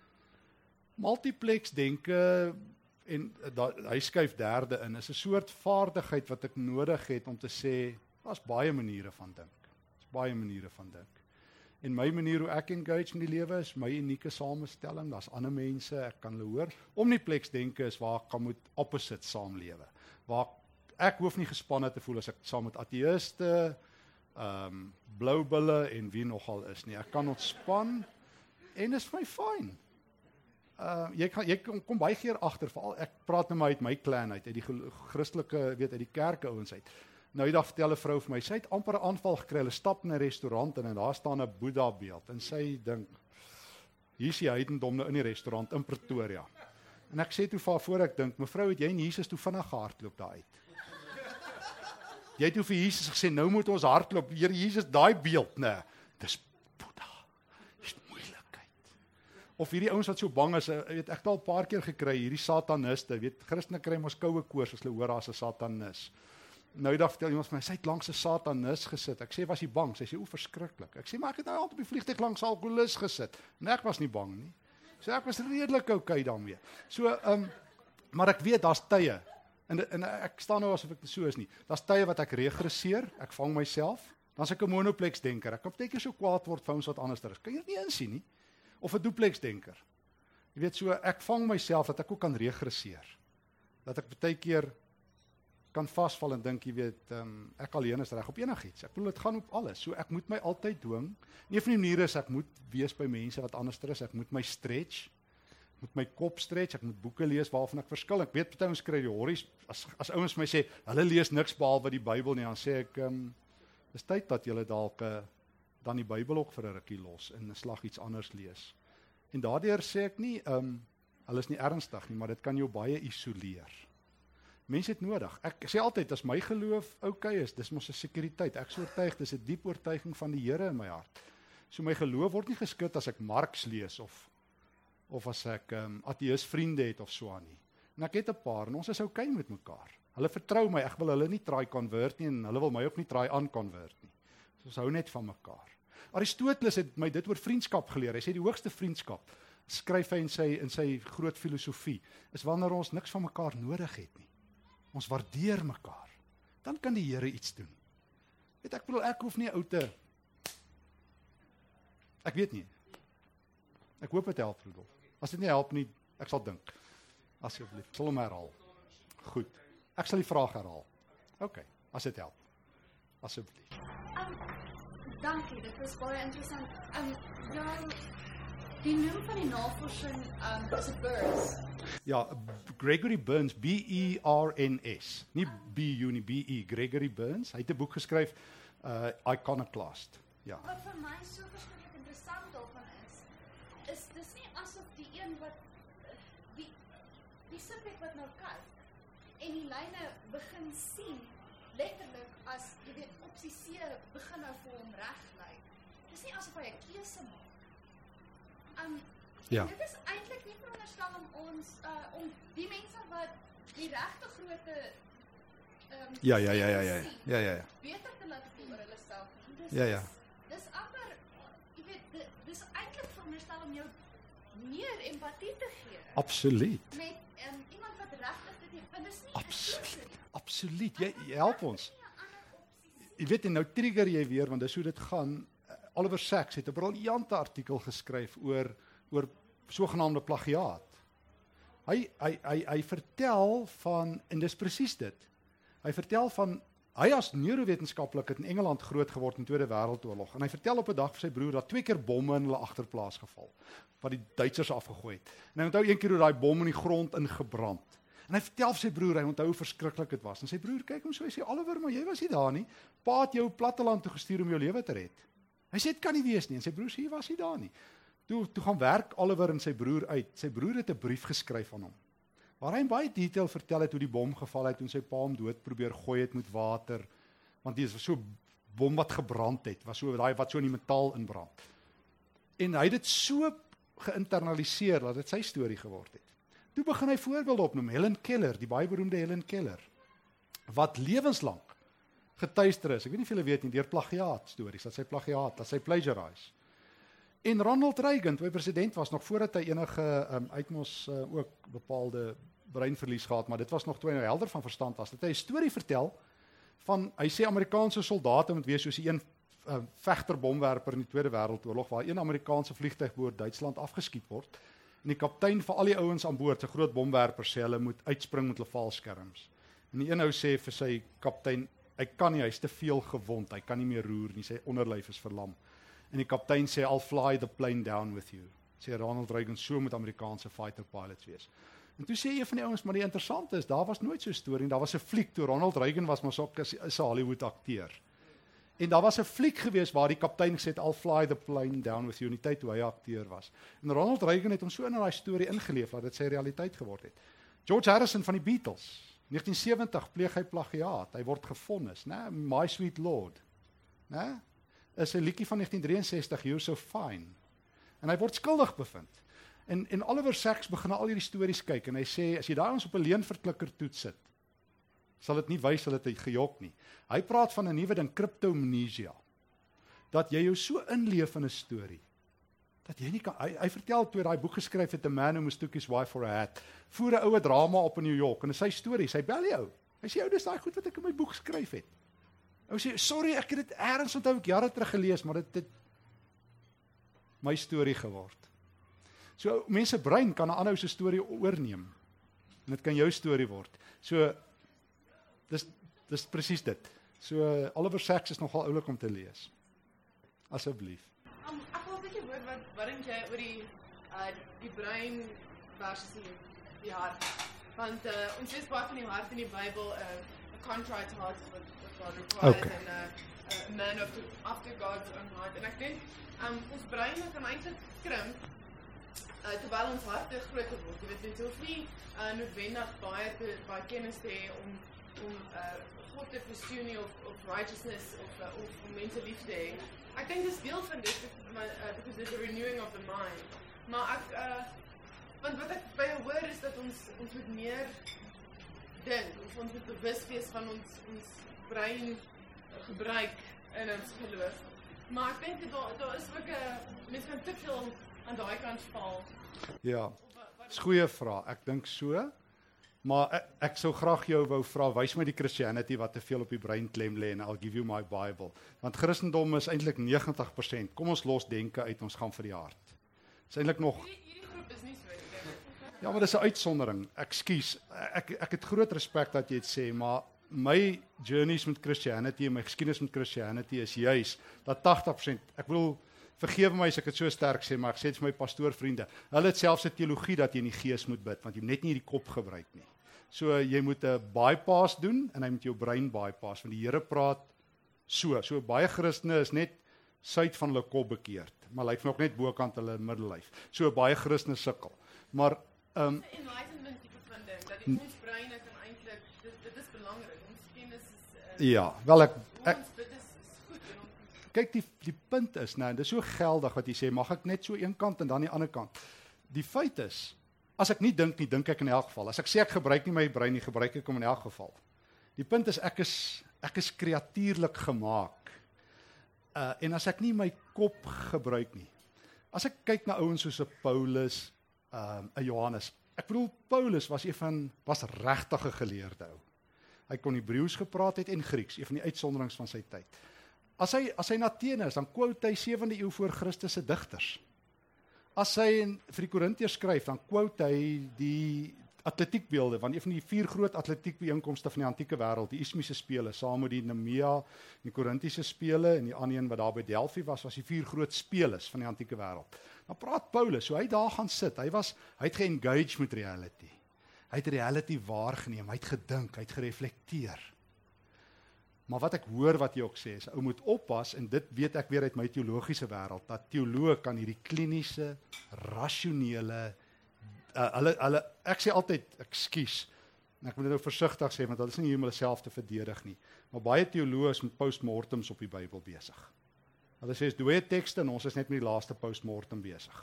Multiplex denke, en da, hy skuif derde in, is 'n soort vaardigheid wat ek nodig het om te sê, daar's baie maniere van dink. Daar's baie maniere van dink. En my manier hoe ek engage in die lewe is my unieke samestelling, daar's ander mense, ek kan hulle hoor. Omniplex denke is waar ek kan met opposite saamlewe. Waar ek hoef nie gespanne te voel as ek saam met ateïste, um, bloubulle en wie nogal is nie. Ek kan ontspan en is vir my fyn. Uh, jy kan, jy kom, kom baie keer agter, veral ek praat met my uit my clan uit, uit die Christelike, weet, uit die kerke ouens uit. Nou, die dag vertel 'n vrou vir my, sy het amper 'n aanval gekry, hulle stap in 'n restaurant en, en daar staan 'n Boeddha beeld, en sy dink, hier is die heidendom nou in die restaurant in Pretoria. En ek sê toe vir haar voor ek dink, mevrou, het jy en Jesus toe vinnig gehardloop daar uit? Jy het toe vir Jesus gesê, nou moet ons hardloop, Here Jesus, daai beeld, nee, dis Boeddha, dis moeilikheid. Of hierdie ouens wat so bang is, weet, ek het al 'n paar keer gekry, hierdie sataniste, weet, Christene kry mos koue koors as hulle hoor as 'n satanis. Nou die dag vertel iemand vir my, sy het langs 'n satanis gesit. Ek sê, was jy bang? Sy sê, o, verskriklik. Ek sê, maar ek het nou altyd op die vliegtuig langs 'n alkoholist gesit. En ek was nie bang nie. So ek was redelik oukei daarmee. So, um, maar ek weet, daar's tye. En, en ek staan nou asof ek so is nie. Daar's tye wat ek regresseer, ek vang myself. Dan is ek 'n monoplex denker. Ek kan baie keer so kwaad word vir ons wat anders is. Kan jy dit nie insien nie? Of 'n duplex denker. Jy weet so, ek vang myself dat ek ook kan regresseer. Dat ek baie keer kan vasval en dink, jy weet, um, ek alleen is reg op enigiets. Ek bedoel, dit gaan op alles. So ek moet my altyd dwing. Een van die maniere is, ek moet wees by mense wat anders is. Ek moet my stretch. Ek moet my kop stretch. Ek moet boeke lees waarvan ek verskil. Ek weet, party ouens kry die horries, as, as ouens my sê, hulle lees niks behalwe die Bybel nie, dan sê ek, um, dis tyd dat julle dalk uh, dan die Bybel ook vir 'n rukkie los en 'n slag iets anders lees. En daardeur sê ek nie, um, hulle is nie ernstig nie, maar dit kan jou baie isoleer. Mense het nodig. Ek sê altyd, as my geloof oukei is, dis mos 'n sekuriteit. Ek is oortuig, dis 'n diep oortuiging van die Here in my hart. So my geloof word nie geskit as ek Marx lees of of as ek um, ateïs vriende het of so aan nie. En ek het 'n paar en ons is oukei met mekaar. Hulle vertrou my, ek wil hulle nie try convert nie en hulle wil my ook nie try unconvert nie. So ons hou net van mekaar. Aristoteles het my dit oor vriendskap geleer. Hy sê die hoogste vriendskap, skryf hy in sy in sy groot filosofie, is wanneer ons niks van mekaar nodig het nie. Ons waardeer mekaar. Dan kan die Here iets doen. Weet ek bedoel, ek hoef nie ou te Ek weet nie. Ek hoop dit help, Rudolf. As dit nie help nie, ek sal dink. Asseblief, sal hom herhaal. Goed. Ek sal die vraag herhaal. OK, as dit help. Asseblief. Um, dankie, dit was baie interessant. Um, jou die noem van die navorsing um, is 'n Burns. Ja, Gregory Burns, B E R N S. Nie B U nie, B E, Gregory Burns. Hy het 'n boek geskryf, uh, Iconoclast. Ja. Wat vir my so verskriklik interessant daarvan is, is dis nie asof die een wat, die, die subjek wat nou kyk, en die lyne begin sien, letterlik as, jy weet, opsie C begin nou vir hom reg lê. Dis nie asof hy 'n keuse maak. Um, Ja. Dit is eintlik nie veronderstel om ons, uh, om die mense wat die regte grootte um, Ja, ja, ja, ja, ja. Ja, ja, ja. beter te laat voel oor hulle self. Dis, Ja, ja. Dis, dis amper, jy weet, dit, dis eintlik veronderstel om jou meer empatie te gee. Absoluut. Met um, iemand wat regtig dit het, want dis nie 'n Absoluut. keuse. Absoluut. Jy, jy help ons. Nie 'n ander opsie. Jy weet, en nou trigger jy weer, want dis hoe dit gaan. Oliver Sacks het 'n briljante artikel geskryf oor oor sogenaamde plagiaat. Hy hy hy hy vertel van, en dis presies dit. Hy vertel van, hy as neurowetenskaplik het in Engeland groot geword in die Tweede Wêreldoorlog, en hy vertel op 'n dag vir sy broer dat twee keer bomme in hulle agterplaas geval, wat die Duitsers afgegooi het. En hy onthou een keer hoe daai bom in die grond ingebrand. En hy vertel vir sy broer, hy onthou hoe verskriklik dit was. En sy broer kyk hom so, hy sê, Oliver, maar jy was nie daar nie. Pa het jou platteland toe gestuur om jou lewe te red. Hy sê, dit kan nie wees nie. En sy broer sê, jy was nie daar nie. Toe, toe gaan werk Oliver en sy broer uit. Sy broer het 'n brief geskryf aan hom, waar hy in baie detail vertel het hoe die bom geval het, toen sy pa hom dood probeer gooi het met water, want dit was so 'n bom wat gebrand het, was so daai wat so in die metaal inbrand. En hy het dit so geïnternaliseer dat dit sy storie geword het. Toe begin hy voorbeelde opnoem, Helen Keller, die baie beroemde Helen Keller, wat lewenslang getuister is, ek weet nie of julle weet nie, deur plagiaat stories, dat sy plagiaat, dat sy plagiarize. En Ronald Reagan, toe hy president was, nog voordat hy enige, um, uit mos uh, ook bepaalde breinverlies gehad, maar dit was nog toe hy nou helder van verstand was, dat hy 'n storie vertel van, hy sê Amerikaanse soldate moet wees soos die een uh, vechterbomwerper in die Tweede Wêreldoorlog, waar een Amerikaanse vliegtuig boor Duitsland afgeskiet word, en die kaptein vir al die ouens aan boord, 'n groot bomwerper, sê hulle moet uitspring met hulle valskerms. En die een ou sê vir sy kaptein, hy kan nie, hy is te veel gewond, hy kan nie meer roer nie, sy onderlyf is verlam. En die kaptein sê, I'll fly the plane down with you. Sê Ronald Reagan, so met Amerikaanse fighter pilots wees. En toe sê een van die ouens, maar die interessante is, daar was nooit so 'n storie, daar was 'n fliek, toe Ronald Reagan was mos ook 'n Hollywood akteur. En daar was 'n fliek gewees waar die kaptein gesê het, I'll fly the plane down with you, in die tyd toe hy akteur was. En Ronald Reagan het hom so in daai storie ingeleef, dat dit sy realiteit geword het. George Harrison van die Beatles, negtien sewentig pleeg hy plagiaat, hy word gevonnis, né? My Sweet Lord, né? Is 'n liedjie van negtien drieënsestig, You're So Fine. En hy word skuldig bevind. En en Oliver Sacks begin al hierdie stories kyk en hy sê, as jy daai ons op 'n leenverklikker toets sit, sal dit nie wys dat hy gejok nie. Hy praat van 'n nuwe ding, cryptomnesia. Dat jy jou so inleef in 'n storie, dat jy nie kan, hy, hy vertel toe daai boek geskryf het, The Man Who Mistook His Wife for a Hat, voer 'n oue drama op in New York, en sy storie, sy bel jou. Hy sê, ou, dis daai goed wat ek in my boek geskryf het. Ou sê, sorry, ek het dit ergens onthou ek jare terug gelees, maar dit het my storie geword. So, mense brein kan 'n ander ou se storie oorneem, en dit kan jou storie word. So, dis dis presies dit. So Oliver Sacks is nogal oulik om te lees. Asseblief. Um, ek wil 'n bietjie hoor wat wat dink jy oor die uh die brein versus die, die hart. Want uh, ons lees baie van die hart in die Bybel, uh, a contrite heart is what, what God requires, Okay. and uh, a man after, after God's own heart. En ek dink, um, ons breine kan eintlik krimp, uh, terwyl ons harte groter word. Jy weet, dit hoef nie uh, noodwendig baie, te, baie kennis te hê om, om uh, God te verstoe nie, of, of righteousness, of, uh, of om mense lief te hê. Ek dink dis deel van dit, uh, because there's a renewing of the mind. Maar ek, uh, want wat ek by jou hoor is dat ons, ons moet meer dink, of ons moet bewus wees van ons, ons brein gebruik in ons geloof. Maar ek dink dat daar, daar is ook 'n mens kan te veel aan daai kant val. Ja, dis 'n goeie vraag. Ek dink so. Maar ek, ek sou graag jou wou vra, wys my die Christianity wat te veel op die brein klem lê en I'll give you my Bible. Want Christendom is eintlik negentig persent. Kom ons los denke uit, ons gaan vir die hart. Dis eintlik nog Hierdie, hierdie groep is nie so, ek dink. Ja, maar dis 'n uitsondering. Ekskuus. Ek ek het groot respek dat jy dit sê, maar my journeys met Christianity en my geskiedenis met Christianity is juis dat tagtig persent, ek wil vergewe my as ek dit so sterk sê, maar ek sê dit vir my pastoorvriende. Hulle het selfs 'n teologie dat jy in die gees moet bid, want jy moet net nie die kop gebruik nie. So jy moet 'n bypass doen en hy moet jou brein bypass, want die Here praat so. So baie Christene is net suid van hulle kop bekeerd, maar lyk nog net bokant hulle middellyf. So baie Christene sukkel. Maar ehm um, Dis 'n enlightenment tipe van ding, dat die ons breine kan eintlik, dit, dit is belangrik, ons kennis is, uh, ja, wel ek ek ons bid is, is goed, en ons, kyk die die punt is nou, dis so geldig wat jy sê, mag ek net so een kant en dan die ander kant. Die feit is, as ek nie dink nie, dink ek in elk geval. As ek sê ek gebruik nie my brein nie, gebruik ek hom in elk geval. Die punt is ek is ek is kreatuurlik gemaak. Uh en as ek nie my kop gebruik nie. As ek kyk na ouens soos 'n Paulus, um 'n Johannes. Ek bedoel Paulus was een van was regtig 'n geleerde ou. Hy kon Hebreëus gepraat het en Grieks, een van die uitsonderings van sy tyd. As hy as hy na Athene is, dan quote hy sewende eeu voor Christus se digters. As hy in, vir die Korintiërs skryf, dan quote hy die atletiekbeelde, want een van die vier groot atletiekbeeenkomste van die antieke wêreld, die Ismiese spele, saam met die Nemea, die Korintiese spele en die ander een wat daar by Delphi was, was die vier groot speles van die antieke wêreld. Dan praat Paulus, so hy daar gaan sit, hy was hy het geengage met reality. Hy het reality waargeneem, hy het gedink, hy het gereflekteer. Maar wat ek hoor wat jy ook sê, is ou moet oppas, en dit weet ek weer uit my teologiese wêreld, dat teoloog kan hierdie kliniese, rasionele, uh, hulle, hulle, ek sê altyd, ekskuus, en ek moet dit nou versigtig sê, want hulle is nie hier om hulle self te verdedig nie, maar baie teoloë is met postmortems op die Bybel besig. Hulle sê, is dooie tekste, en ons is net met die laaste postmortem besig.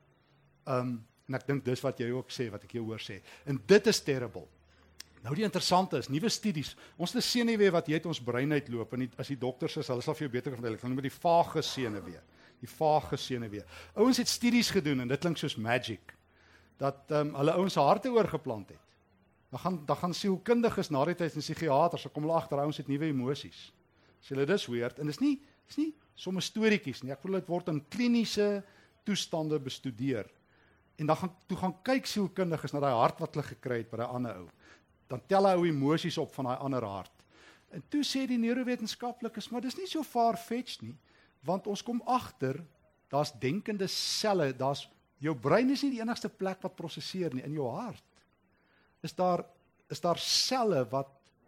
Um, en ek dink dis wat jy ook sê, wat ek jou hoor sê, en dit is terrible. Nou die interessante is, nuwe studies, ons het 'n senuwee wat jy uit ons brein uitloop, en die, as die dokters is, hulle sal vir jou beter verduidelik, hulle noem dit die vagus senuwee, die vagus senuwee. Ouens het studies gedoen, en dit klink soos magic, dat um, hulle ouens se harte oorgeplant het. Dan gaan, dan gaan sielkundiges na die tyd en psigiaters, dan kom hulle agter, ouens het nuwe emosies. Sê hulle, dis weird, en dis nie, dis nie somme storieetjies nie, ek voel dit word in kliniese toestande bestudeer. En dan gaan, toe gaan kyk sielkundiges na daai hart wat hulle gekry het by daai ander ou. Dan tel hy ou emosies op van daai ander hart. En toe sê die neurowetenskaplikes, maar dis nie so far-fetched nie, want ons kom agter, daar's denkende selle, daar's jou brein is nie die enigste plek wat prosesseer nie, in jou hart is daar is daar selle wat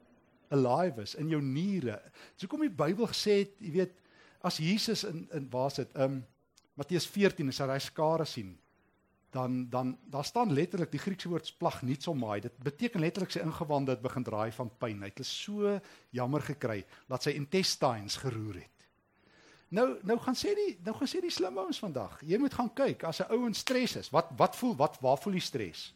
alive is in jou niere. So kom die Bybel gesê het, jy weet, as Jesus in in waar sit, um Matteus veertien, as hy skare sien, dan dan daar staan letterlik die Griekse woord splagnitzomai. Dit beteken letterlik sy ingewande het begin draai van pyn. Hy het so jammer gekry dat sy intestines geroer het. Nou nou gaan sê die nou gaan sê die slim ouens vandag. Jy moet gaan kyk as 'n ou in stres is. Wat wat voel wat waar voel die stres?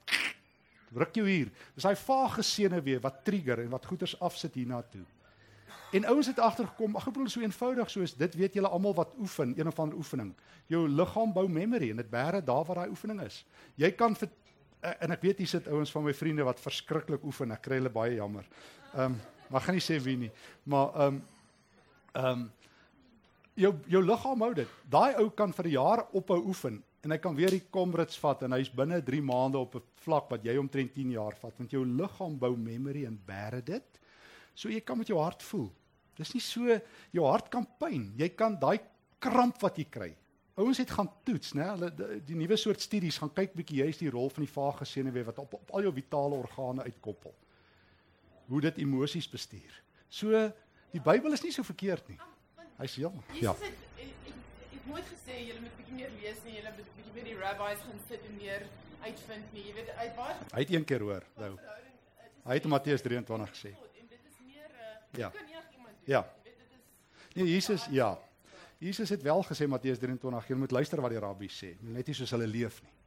Ruk jou hier. Dis daai vage senuwee wat trigger en wat goeters afsit hiernatoe. En ouens het agtergekom, ag ek bedoel so eenvoudig soos dit weet julle almal wat oefen, een of ander oefening. Jou liggaam bou memory en dit bære daar waar daai oefening is. Jy kan vir, en ek weet hier sit ouens van my vriende wat verskriklik oefen, ek kry hulle baie jammer. Ehm, um, maar gaan nie sê wie nie, maar ehm um, ehm um, jou jou liggaam hou dit. Daai ou kan vir 'n jaar ophou oefen en hy kan weer die Comrades vat en hy's binne drie maande op 'n vlak wat jy omtrent tien jaar vat, want jou liggaam bou memory en bære dit. So jy kan met jou hart voel. Dis nie so, jou hart kan pyn. Jy kan daai kramp wat jy kry. Ouens het gaan toets, né? Hulle die, die nuwe soort studies gaan kyk bietjie juist die rol van die vagus senuwee wat op, op al jou vitale organe uitkoppel. Hoe dit emosies bestuur. So die Bybel is nie so verkeerd nie. Hy's heel. Ja. Jesus het, het, het, het nooit gesê julle moet bietjie meer lees nie, julle moet bietjie meer die rabbis gaan sit en meer uitvind nie. Jy weet, hy het baie Hy het een keer hoor, nou. Hy het in Matteus drieëntwintig gesê. En dit is meer uh, Ja. jy kan enig iemand doen. Ja. Jy weet dit is Nee, Jesus, ja. Jesus het wel gesê Matteus drieëntwintig, jy moet luister wat die rabbies sê, net nie soos hulle leef nie.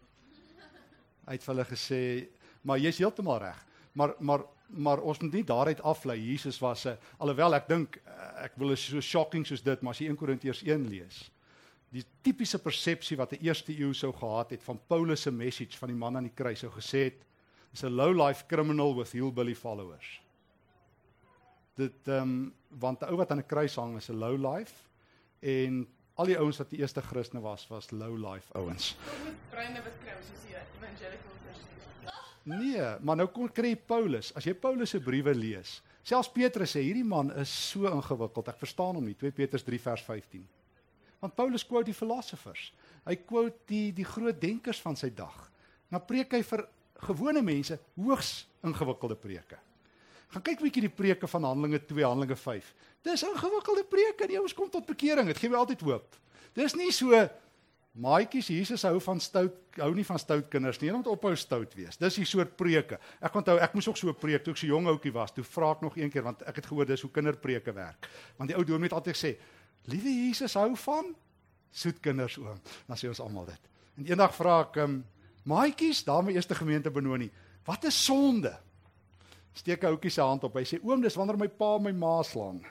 Hy het vir hulle gesê, maar jy's heeltemal reg. Maar maar maar ons moet nie daaruit aflei. Jesus was 'n alhoewel ek dink ek wil is so shocking soos dit, maar as jy een Korintiërs een lees, die tipiese persepsie wat die eerste eeu sou gehad het van Paulus se message van die man aan die kruis sou gesê het, is 'n low life criminal with hillbilly followers. Dit ehm um, want 'n ou wat aan 'n kruis hang is 'n low life en al die ouens wat die eerste Christene was, was low life ouens. Kom met breine wat krim soos die evangelical Christians. Nee, maar nou kom kry jy Paulus. As jy Paulus se briewe lees, selfs Petrus sê hierdie man is so ingewikkeld. Ek verstaan hom nie. twee Petrus drie vers vyftien. Want Paulus quote die philosophers. Hy quote die die groot denkers van sy dag. Nou preek hy vir gewone mense hoogs ingewikkelde preke. Gaan kyk 'n bietjie die preke van Handelinge twee, Handelinge vyf. Dis ingewikkelde preke. Die ouens kom tot bekering. Dit gee my altyd hoop. Dis nie so maatjies, Jesus hou van stout, hou nie van stout kinders nie. Hulle moet ophou stout wees. Dis die soort preke. Ek onthou, ek moes ook so 'n preek toe ek so jong ouetjie was. Toe vra ek nog een keer want ek het gehoor dis hoe kinderpreke werk. Want die ou dominee het altyd gesê, "Liewe Jesus hou van soet kinders oom." Dan sê ons almal dit. En eendag vra ek um, maatjies, daar my eerste gemeente Benoni, "Wat is sonde?" Steek 'n ouetjie se hand op. Hy sê, "Oom, dis wanneer my pa my ma slaan."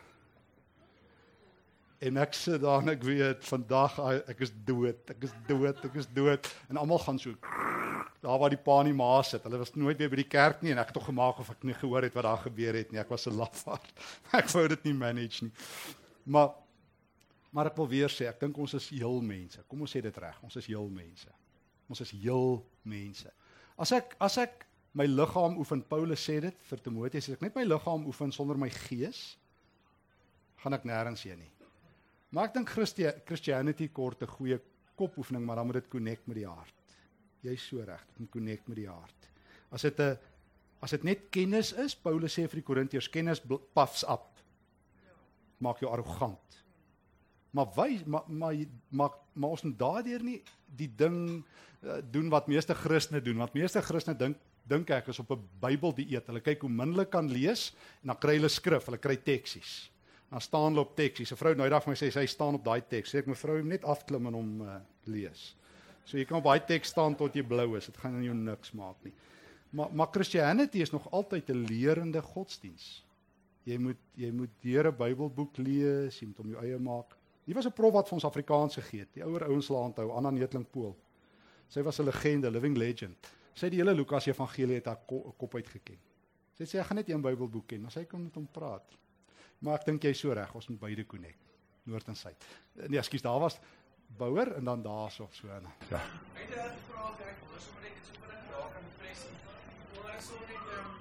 En ek sit daar en ek weet, vandag, ek is dood, ek is dood, ek is dood. En almal gaan so, daar waar die pa en die ma sit. Hulle was nooit weer by die kerk nie, en ek het toch gemaak of ek nie gehoor het wat daar gebeur het nie. Ek was 'n lafaard. Ek wou dit nie manage nie. Maar, maar ek wil weer sê, ek dink ons is heel mense. Kom ons sê dit reg, ons is heel mense. Ons is heel mense. As ek, as ek my liggaam oefen, Paulus sê dit vir Timoteus, as ek net my liggaam oefen sonder my gees, gaan ek nêrens heen nie. Maar ek dink Christianity kort 'n goeie kopoefening, maar dan moet dit connect met die hart. Jy is so reg, dit moet connect met die hart. As dit 'n as dit net kennis is, Paulus sê vir die Korintiërs, kennis puffs up. Maak jou arrogant. Maar wy maar maar maar, maar ons moet daardeur nie die ding uh, doen wat meeste Christene doen, want meeste Christene dink dink ek is op 'n Bybeldieet. Hulle kyk hoe min hulle kan lees en dan kry hulle skrif, hulle kry teksies. Dan staan hulle op teksies. 'n Vrou nou eendag vir my sê sy staan op daai teks. Sê ek mevrou, jy moet net afklim en hom uh, lees. So jy kan op daai teks staan tot jy blou is. Dit gaan aan jou niks maak nie. Maar maar Christianity is nog altyd 'n lerende godsdiens. Jy moet jy moet deur 'n Bybelboek lees, jy moet hom jou eie maak. Hier was 'n prof wat vir ons Afrikaans gegee het. Die ouer ouens sal onthou, Anna Netlingpool. Sy was 'n legende, living legend. Sy het die hele Lukas Evangelie het haar kop uitgeken. Sy sê sy gaan net een Bybelboek ken, maar sy kon met hom praat. Maar ek dink jy is so reg, ons moet beide connect, noord en suid. Nee, ekskuus, daar was Bouwer en dan daarso so en ja. Ek het 'n vraag, ek wil sommer net iets vinnig raak aan depressie. Maar ek sou net ehm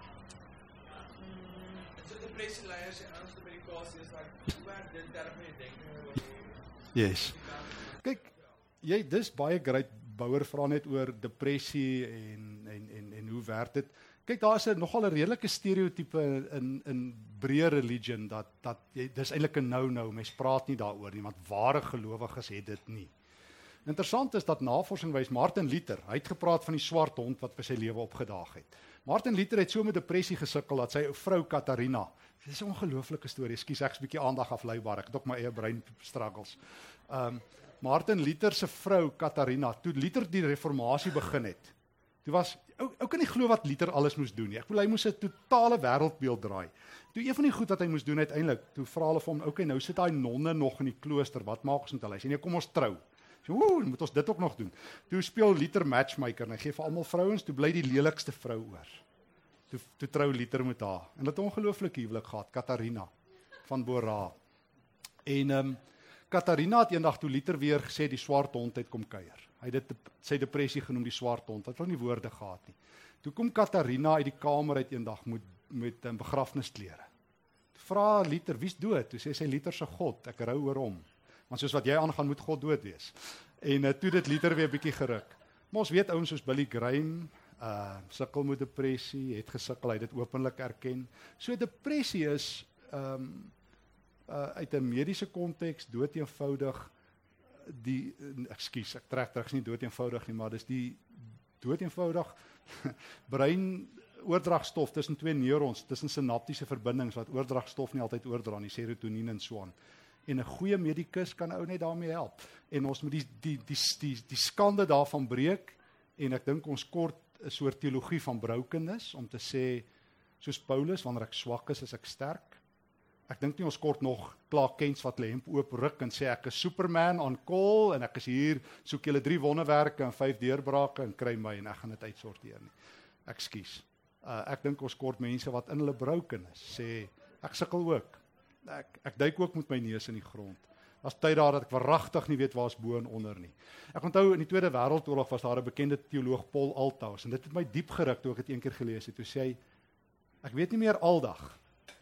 mm, so depressie leiers en ander medikasie is like hoe werk dit terwyl jy dink oor die Yes. Kyk, jy dis baie great. Bouwer vra net oor depressie en en en en hoe werk dit? Kyk, daar is 'n nogal 'n redelike stereotype in in breë religion dat dat jy dis eintlik 'n no-no, mens praat nie daaroor nie, want ware gelowiges het dit nie. Interessant is dat navorsing wys Martin Luther, hy het gepraat van die swart hond wat vir sy lewe opgedaag het. Martin Luther het so met depressie gesukkel dat sy vrou Katharina, dit is 'n ongelooflike storie, ekskuus ek's 'n bietjie aandag afleibaar, ek het ook my eie brein struggles. Um Martin Luther se vrou Katharina, toe Luther die reformatie begin het, toe was, ou, ou kan nie glo wat Luther alles moes doen nie. Ek bedoel, hy moes 'n totale wêreldbeeld draai. Toe een van die goed wat hy moes doen uiteindelik, toe vra hulle vir hom, okay, nou sit daai nonne nog in die klooster, wat maak ons met hulle? Hy sê nee, kom ons trou. So, woe, moet ons dit ook nog doen. Toe speel Luther matchmaker en hy gee vir almal vrouens, toe bly die lelikste vrou oor. Toe toe trou Luther met haar. En hulle het 'n ongelooflike huwelik gehad, Katharina van Bora. En ehm um, Katharina het eendag toe Luther weer gesê die swart hond het kom kuier. Hy het dit sy depressie genoem die swart hond. Wat wel nie woorde gehad nie. Toe kom Katharina uit die kamer uit eendag met met 'n begrafnisklere. vra Luther, wie's dood? Toe sê sy Luther se God, ek rou oor hom. Want soos wat jy aangaan, moet God dood wees. En uh, toe dit Luther weer bietjie geruk. Maar ons weet ouens soos Billy Graham, uh, sukkel met depressie, het gesukkel, hy het dit openlik erken. So depressie is, um, uh, uit 'n mediese konteks, dood eenvoudig, die, ekskuus, ek trek terug, is nie dood eenvoudig nie, maar dis die dood eenvoudig brein oordragstof tussen twee neurons, tussen synaptiese verbindings wat oordragstof nie altyd oordra nie, serotonien en so aan. En 'n goeie medikus kan ou net daarmee help. En ons moet die die die die, die skande daarvan breek en ek dink ons kort 'n soort teologie van brokenness om te sê soos Paulus, wanneer ek swak is, is ek sterk. Ek dink nie ons kort nog Clark Kent wat lê hemp oop ruk en sê ek is Superman on call en ek is hier, soek julle drie wonderwerke en vyf deurbrake en kry my en ek gaan dit uitsorteer nie. Ekskuus. Uh, ek dink ons kort mense wat in hulle brokenness sê ek sukkel ook. Ek ek duik ook met my neus in die grond. Was tyd daar dat ek waaragtig nie weet waar's bo en onder nie. Ek onthou in die Tweede Wêreldoorlog was daar 'n bekende teoloog Paul Althaus en dit het my diep geruk toe ek dit een keer gelees het. Toe sê hy ek weet nie meer aldag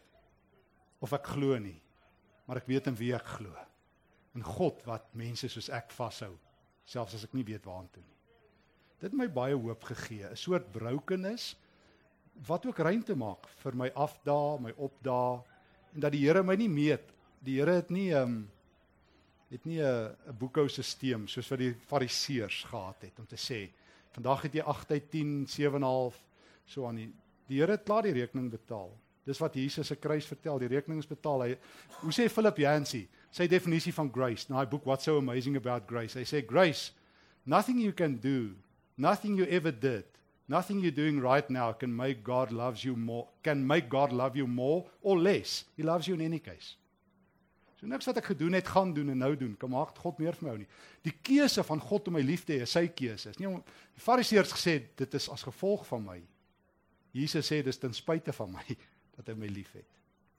of ek glo nie, maar ek weet in wie ek glo. In God wat mense soos ek vashou, selfs as ek nie weet waartoe nie. Dit het my baie hoop gegee, 'n soort brokenness wat ook ruimte maak vir my afdaag, my opdaag en dat die Here my nie meet. Die Here het nie um, het nie 'n 'n boekhousisteem soos wat die fariseërs gehad het om te sê vandag het jy agt uit tien, sewe en 'n half so aan die. Die Here het klaar die rekening betaal. Dis wat Jesus se kruis vertel, die rekening is betaal. Hy, hoe sê Philip Yancey, sy definisie van grace, nou hy boek What's So Amazing About Grace. Hy sê grace, nothing you can do, nothing you ever did, nothing you're doing right now can make God loves you more, can make God love you more or less. He loves you in any case. So niks wat ek gedoen het, gaan doen en nou doen, kan maak God meer vir my ou nie. Die keuse van God om my lief te hê, is sy keuse. Is nie om die Fariseërs gesê dit is as gevolg van my. Jesus sê dis ten spyte van my dat hy my lief het.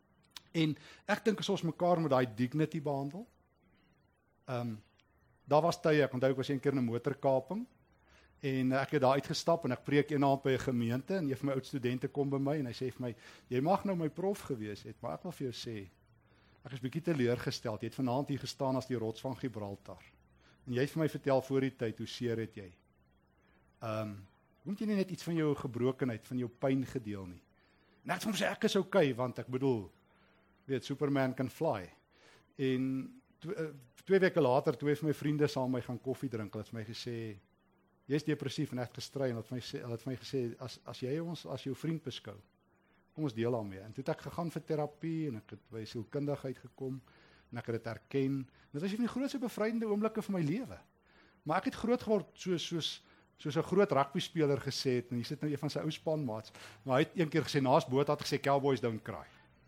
En ek dink as ons mekaar met daai dignity behandel. Ehm um, daar was tye, ek onthou ek was een keer in 'n motorkaping en ek het daar uitgestap en ek preek eendag by 'n gemeente en een van my oud studente kom by my en hy sê vir my, jy mag nou my prof gewees het, maar ek wil vir jou sê, ek is bietjie teleurgesteld. Jy het vanaand hier gestaan as die rots van Gibraltar. En jy het vir my vertel voor die tyd, hoe seer het jy? Ehm, um, moet jy nie net iets van jou gebrokenheid, van jou pyn gedeel nie? En ek het vir hom sê, ek is okay, want ek bedoel, weet, Superman can fly. En twee, twee weke later, twee van my vriende saam my gaan koffie drink, hulle het vir my gesê, jy is depressief en ek het gestry, en hulle het vir my, sê, hulle het vir my gesê, as, as jy ons as jou vriend beskou, kom ons deel daarmee. En toe het ek gegaan vir terapie, en ek het by sielkundigheid gekom, en ek het dit erken. Dit was een van die grootste bevrydende oomblikke van my lewe. Maar ek het groot geword, soos, soos, soos 'n groot rugbyspeler gesê het, en hier sit nou een van sy ou spanmaats, maar hy het een keer gesê, naas boot had gesê, Cowboys don't cry.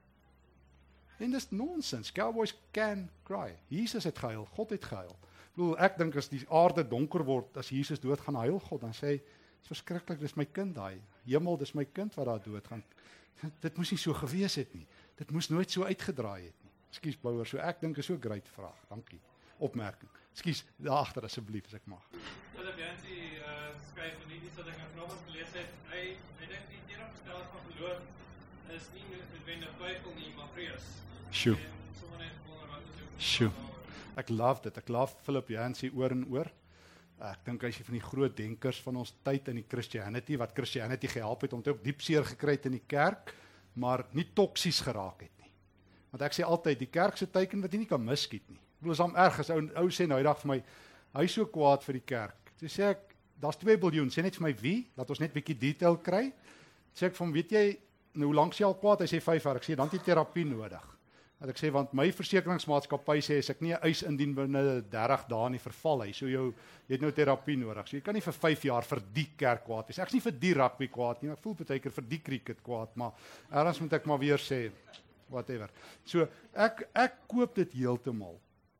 En dis nonsens, Cowboys can cry. Jesus het gehuil, God het gehuil. Ek bedoel, ek dink as die aarde donker word, as Jesus dood gaan, huil God, dan sê hy, dis verskriklik, dis my kind daai, hemel, dis my kind wat daar dood gaan. Dit moes nie so gewees het nie, dit moes nooit so uitgedraai het nie. Ekskuus Bouwer, so ek dink is so 'n great vraag, dankie. Opmerking. Ekskuus, daar agter asseblief as ek mag. Philip Yancey uh, skryf in iets wat ek nog eens gelees het, hy, hy dink die teenoorgestelde van geloof is nie noodwendig twyfel nie, maar vrees. Sjoe. En sommer net wonder wat is jou Sjoe. Ek love dit, ek love Philip Yancey oor en oor. Ek dink hy is een van die groot denkers van ons tyd in die Christianity, wat Christianity gehelp het, om te ook diep seer gekry het in die kerk, maar nie toksies geraak het nie. Want ek sê altyd, die kerk se teiken wat jy nie kan miskiet nie. Ek bedoel, is hom erg, as ou, ou sê nou die dag vir my, hy is so kwaad vir die kerk. Toe sê ek, daar's twee biljoen, sê net vir my wie, laat ons net bietjie detail kry. Sê ek vir hom, weet jy, nou hoe lank sê al kwaad, hy sê vyf jaar, ek sê, dan het jy terapie nodig. Dat ek sê, want my versekeringsmaatskappy sê, as ek nie 'n eis indien binne dertig dae nie, verval hy, so jou, jy het nou terapie nodig, so jy kan nie vir vyf jaar vir die kerk kwaad wees, ek is nie vir die rugby kwaad nie, ek voel baie keer vir die cricket kwaad, maar ergens moet ek maar weer sê, whatever. So, ek, ek koop dit heeltemal.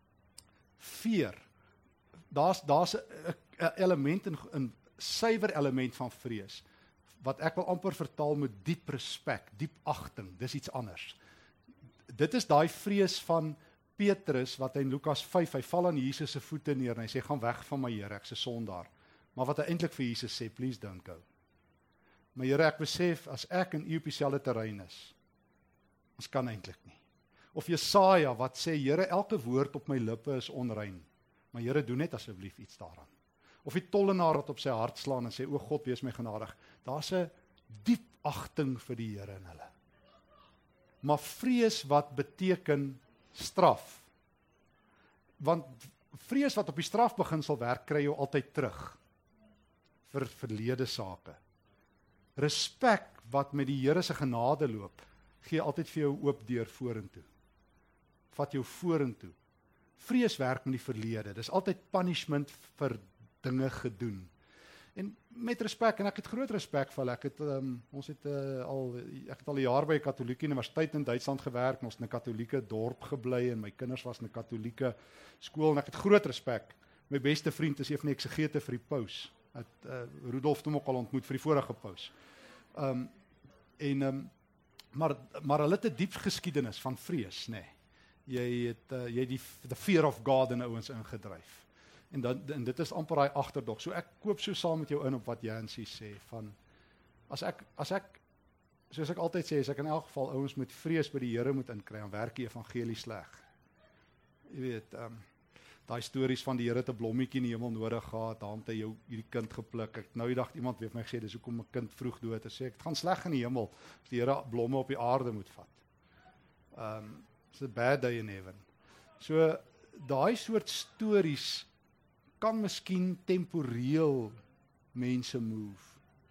Veer, daar's, daar's 'n element, in, in suiwer element van vrees, wat ek wil amper vertaal met diep respek, diep agting, dis iets anders. Dit is daai vrees van Petrus, wat hy in Lukas vyf, hy val aan Jesus se voete neer, en hy sê, gaan weg van my Here, ek's 'n sondaar. Maar wat hy eintlik vir Jesus sê, please don't go. Maar Here, ek besef, as ek en U op dieselfde terrein is, Ons kan eintlik nie. Of Jesaja wat sê, Here, elke woord op my lippe is onrein, maar Here, doen net asseblief iets daaraan. Of die tollenaar wat op sy hart slaan en sê, o God, wees my genadig. Daar's 'n diep agting vir die Here in hulle. Maar vrees wat beteken straf. Want vrees wat op die straf begin sal werk, kry jou altyd terug vir verlede sake. Respek wat met die Here se genade loop, gee altyd vir jou oop deur vorentoe. Vat jou vorentoe. Vrees werk met die verlede. Dis altyd punishment vir dinge gedoen. En met respek, en ek het groot respek vir hulle. Ek het um, ons het uh, al ek het al 'n jaar by 'n Katolieke universiteit in Duitsland gewerk, en ons het in 'n Katolieke dorp gebly en my kinders was in 'n Katolieke skool en ek het groot respek. My beste vriend is een van die eksegete vir die paus. Het uh, Rudolf toe ook al ontmoet vir die vorige paus. Um, en um, maar maar hulle het 'n diep geskiedenis van vrees, nê. Nee. Jy het uh, jy die the fear of God in ouens ingedryf. En dan en dit is amper daai agterdog. So ek koop so saam met jou in op wat Jansie sê van as ek as ek soos ek altyd sê, as ek in elk geval ouens met vrees by die Here moet inkry, dan werk die evangelie sleg. Jy weet, ehm um, daai stories van die Here het 'n blommetjie in die hemel nodig gehad, daar het hy jou hierdie kind gepluk. Ek nou die dag iemand het my gesê dis hoekom 'n kind vroeg dood is. Sê ek, dit gaan sleg in die hemel as die Here blomme op die aarde moet vat. Ehm um, it's a bad day in heaven. So daai soort stories kan miskien temporeel mense move.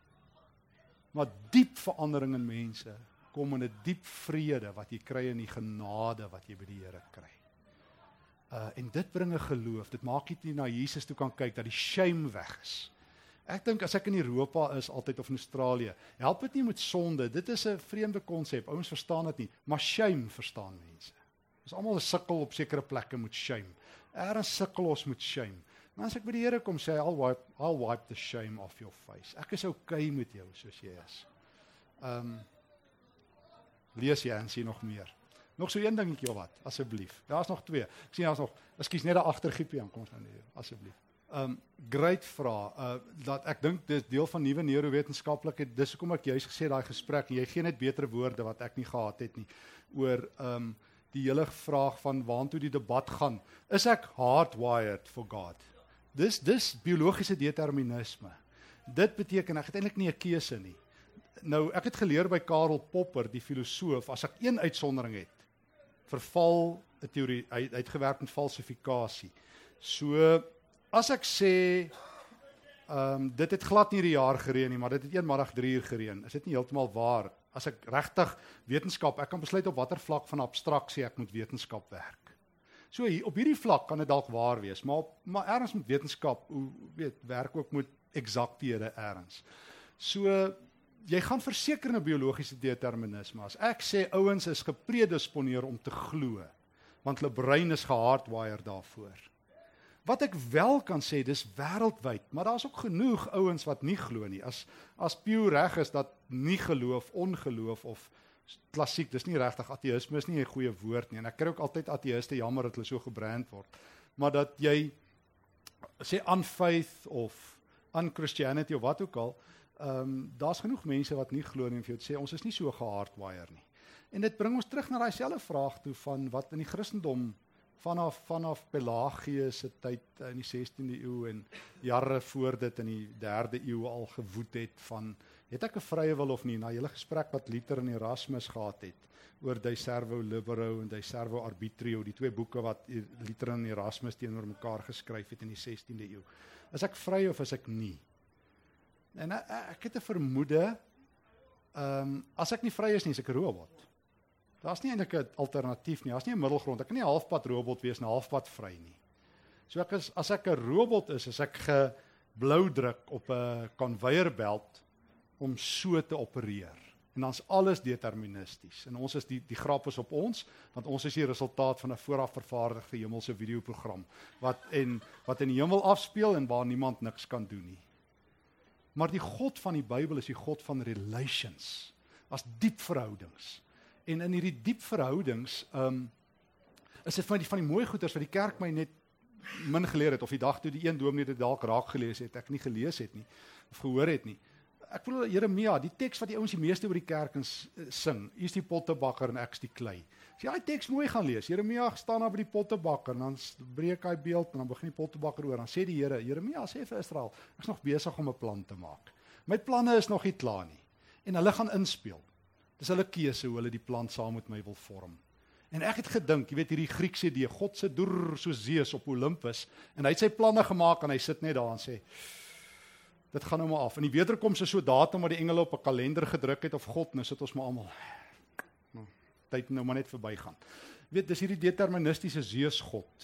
Maar diep verandering in mense kom in 'n diep vrede wat jy kry in die genade wat jy by die Here kry. Uh, en dit bring 'n geloof. Dit maak jy na Jesus toe kan kyk dat die shame weg is. Ek dink as ek in Europa is altyd of in Australië, help dit nie met sonde. Dit is 'n vreemde konsep. Ouens verstaan dit nie, maar shame verstaan mense. Ons almal 'n sukkel op sekere plekke met shame. Ergens sukkel ons met shame. Maar as ek by die Here kom sê, I'll wipe, I'll wipe the shame off your face. Ek is okay met jou soos jy is. Um, lees jy en sien nog meer. Nog so een dingetjie of wat, asseblief. Daar's nog twee. Ek sien daar's nog, ekskuus, net daar agter Giepie aan, kom ons nou net, asseblief. Um, great vraag, uh, dat ek dink dis deel van nuwe neurowetenskaplikheid, dis hoekom ek juist gesê daai gesprek, en jy gee net betere woorde wat ek nie gehad het nie, oor um, die hele vraag van waantoe die debat gaan. Is ek hardwired for God? Dis dis biologiese determinisme. Dit beteken ek het eintlik nie 'n keuse nie. Nou, ek het geleer by Karl Popper, die filosoof, as ek een uitsondering het, verval 'n teorie, hy, hy het gewerk met falsifikasie. So, as ek sê, um, dit het glad nie die jaar gereën nie, maar dit het een middag drie uur gereën, is dit nie heeltemal waar. As ek regtig wetenskap, ek kan besluit op watter vlak van abstraksie ek moet wetenskap werk. So, op hierdie vlak kan dit dalk waar wees, maar, op, maar ergens met wetenskap, hoe weet, werk ook met eksakthede ergens. So, jy gaan verseker 'n biologiese determinisme. As ek sê ouens is gepredisponeer om te glo, want hulle brein is gehardwired daarvoor. Wat ek wel kan sê, dis wêreldwyd, maar daar's ook genoeg ouens wat nie glo nie. As as Pew reg is dat nie geloof, ongeloof of klassiek, dis nie regtig, ateïsme is nie 'n goeie woord nie. En ek kry ook altyd ateïste jammer dat hulle so gebrand word. Maar dat jy sê unfaith of un-Christianity of wat ook al, um, daar's genoeg mense wat nie glo nie en vir jou sê ons is nie so gehardwired nie. En dit bring ons terug na daai selfe vraag toe van wat in die Christendom vanaf vanaf Pelagius se tyd in die sestiende eeu en jare voor dit in die derde eeu al gewoed het van het ek 'n vrye wil of nie, na julle gesprek wat Luther en Erasmus gehad het oor De Servo Libero en De Servo Arbitrio, die twee boeke wat Luther en Erasmus teenoor mekaar geskryf het in die sestiende eeu. Is ek vry of is ek nie? En ek, ek het 'n vermoede, um, as ek nie vry is nie, is ek 'n robot. Daar's nie eintlik 'n alternatief nie, daar's nie 'n middelgrond. Ek kan nie 'n halfpad robot wees en 'n halfpad vry nie. So ek is, as ek 'n robot is, is ek geblou druk op 'n conveyorbelt om so te opereer. En dan's alles deterministies. En ons is die die grap is op ons, want ons is die resultaat van 'n vooraf vervaardigde hemelse videoprogram wat en wat in die hemel afspeel en waar niemand niks kan doen nie. Maar die God van die Bybel is die God van relations. As diep verhoudings. En in hierdie diep verhoudings, um, is dit van die, van die mooi goeders wat die kerk my net min geleer het, of die dag toe die een dominee dit dalk raak gelees het, ek nie gelees het nie, of gehoor het nie. ek voel Jeremia, die teks wat die ouens die meeste oor die kerk in sing, hier is die pottebakker en ek is die klei. As jy daai teks mooi gaan lees, Jeremia staan daar by die pottebakker en dan breek hy beeld en dan begin die pottebakker oor, dan sê die Here, Jeremia sê vir Israel, ek is nog besig om 'n plan te maak. My planne is nog nie klaar nie. En hulle gaan inspeel. Dis hulle keuse hoe hulle die plan saam met my wil vorm. En ek het gedink, jy weet hierdie Griekse idee, God se doer so Zeus op Olympus en hy het sy planne gemaak en hy sit net daar en sê dit gaan nou maar af. En die wederkoms is so datum wat die engele op 'n kalender gedruk het of God, nou sit ons maar almal nou, tyd nou maar net verbygaan. Weet, dis hierdie deterministiese Zeus God.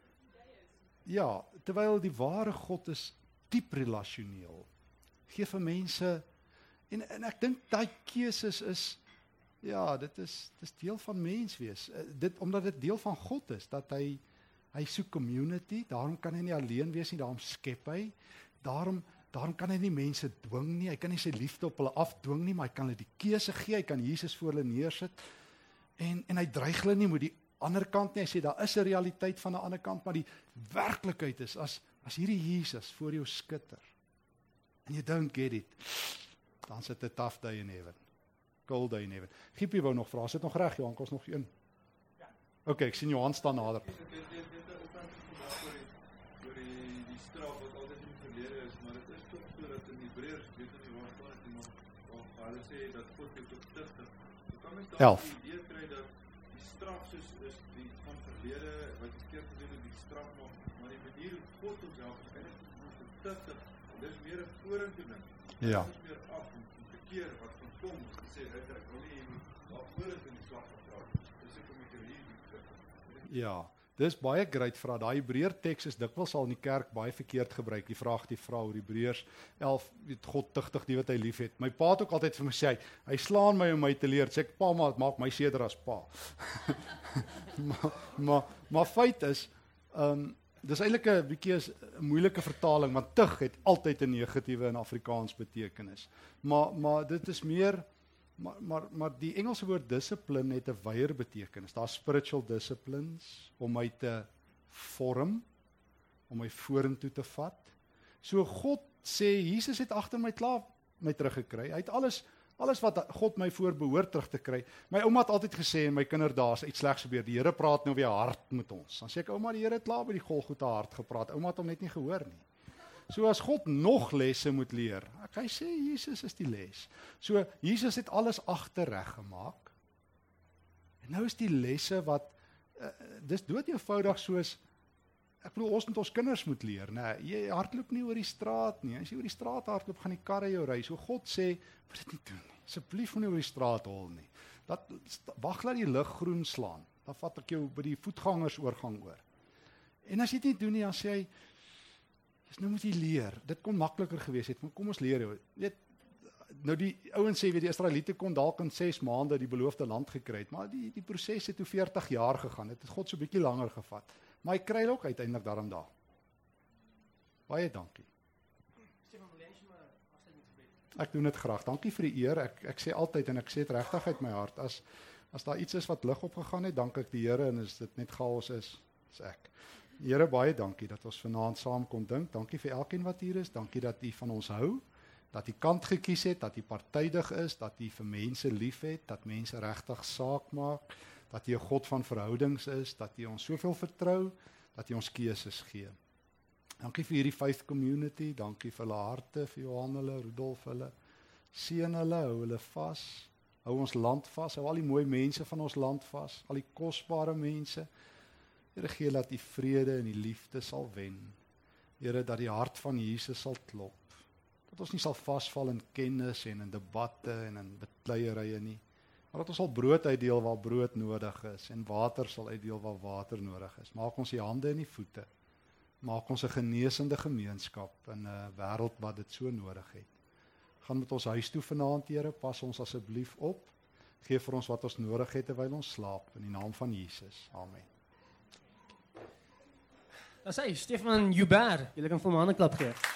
Ja, terwyl die ware God is diep relasioneel. Gee vir mense en en ek dink daai keuses is ja, dit is dis deel van mens wees. Dit omdat dit deel van God is dat hy hy soek community, daarom kan hy nie alleen wees nie, daarom skep hy. Daarom daarom kan hy nie mense dwing nie. Hy kan nie sy liefde op hulle afdwing nie, maar hy kan hulle die keuse gee. Hy kan Jesus voor hulle neersit. En en hy dreig hulle nie met die ander kant nie. Hy sê daar is 'n realiteit van 'n ander kant, maar die werklikheid is as as hierdie Jesus voor jou skitter. And you don't get it. Dan sit 'n tough day in heaven. Cold day in heaven. Giepie wou nog vra, sit nog reg Johan, kos nog een. Ja. OK, ek sien Johan staan nader. Dit is dit is ook vandag oor die oor die die straf wat altyd in die verlede is, maar dit is tog so dat in Hebreërs weet nie waar staan dit iemand waar hulle sê dat God jou tot stigter. Hoe kan mens dan die idee kry dat die straf soos is die van verlede wat jy keer gedoen het, die straf nog, maar die manier hoe God homself eintlik tot stigter, dis meer 'n vorentoe ding. Ja. Dis meer af en verkeer wat van kom sê uit ek wil nie daar vorentoe in die slag afdraai. Dis ek om ek hier Ja, dis baie great vra. Daai Hebreër teks is dikwels al in die kerk baie verkeerd gebruik. Die vraag die vrou oor Hebreërs elf, weet God tugtig die wat hy liefhet. My pa het ook altyd vir my sê, hy slaan my om my te leer. Sê ek pa, maar maak my seerder as pa. maar maar maar feit is, ehm um, dis eintlik 'n bietjie 'n moeilike vertaling want tug het altyd 'n negatiewe in Afrikaans betekenis. Maar maar dit is meer Maar, maar, maar die Engelse woord discipline het 'n wyeer betekenis. Daar's spiritual disciplines om my te vorm, om my vorentoe te vat. So God sê, Jesus het agter my klaar my teruggekry. Hy het alles, alles wat God my voor behoort terug te kry. My ouma het altyd gesê, en my kinderdae is iets slegs gebeur, die Here praat nou weer hard met ons. Dan sê ek, ouma, die Here het klaar by die Golgotha hard gepraat. Ouma het hom net nie gehoor nie. So as God nog lesse moet leer, ek hy sê Jesus is die les. So Jesus het alles agterreg gemaak. En nou is die lesse wat uh, dis dood eenvoudig soos ek bedoel ons met ons kinders moet leer, nê. Jy hardloop nie oor die straat nie. As jy oor die straat hardloop, gaan die karre jou ry. So God sê, moet dit nie doen nie. Asseblief moenie oor die straat hol nie. Dat wag laat die lig groen slaan. Dan vat ek jou by die voetgangersoorgang oor. En as jy dit nie doen nie, dan sê hy Dus nou moet jy leer. Dit kon makliker gewees het, maar kom ons leer jou. Weet, nou die ouens sê, weet die Israeliete kon dalk in ses maande die beloofde land gekry het, maar die die proses het toe veertig jaar gegaan. Dit het God so 'n bietjie langer gevat. Maar hy kry ook uiteindelik daarom daar. Baie dankie. Ek doen dit graag. Dankie vir die eer. Ek ek sê altyd en ek sê dit regtig uit my hart, as as daar iets is wat lig opgegaan het, dank ek die Here, en as dit net chaos is, is ek. Here, baie dankie dat ons vanaand saam kon dink. Dankie vir elkeen wat hier is. Dankie dat U van ons hou, dat U kant gekies het, dat U partydig is, dat U vir mense liefhet, dat mense regtig saak maak, dat U 'n God van verhoudings is, dat U ons soveel vertrou, dat U ons keuses gee. Dankie vir hierdie faith community, dankie vir hulle harte, vir Johan hulle, Rudolf hulle. Seën hulle, hou hulle vas, hou ons land vas, hou al die mooi mense van ons land vas, al die kosbare mense. Here, gee dat die vrede en die liefde sal wen. Here, dat die hart van Jesus sal klop. Dat ons nie sal vasval in kennis en in debatte en in bekleierye nie. Maar dat ons sal brood uitdeel waar brood nodig is en water sal uitdeel waar water nodig is. Maak ons die hande en die voete. Maak ons 'n genesende gemeenskap in 'n wêreld wat dit so nodig het. Gaan met ons huis toe vanaand, Here, pas ons asseblief op. Gee vir ons wat ons nodig het terwyl ons slaap in die naam van Jesus. Amen. Dat is hy, Stefan Joubert. Julle kan vir hom 'n hande klap gee.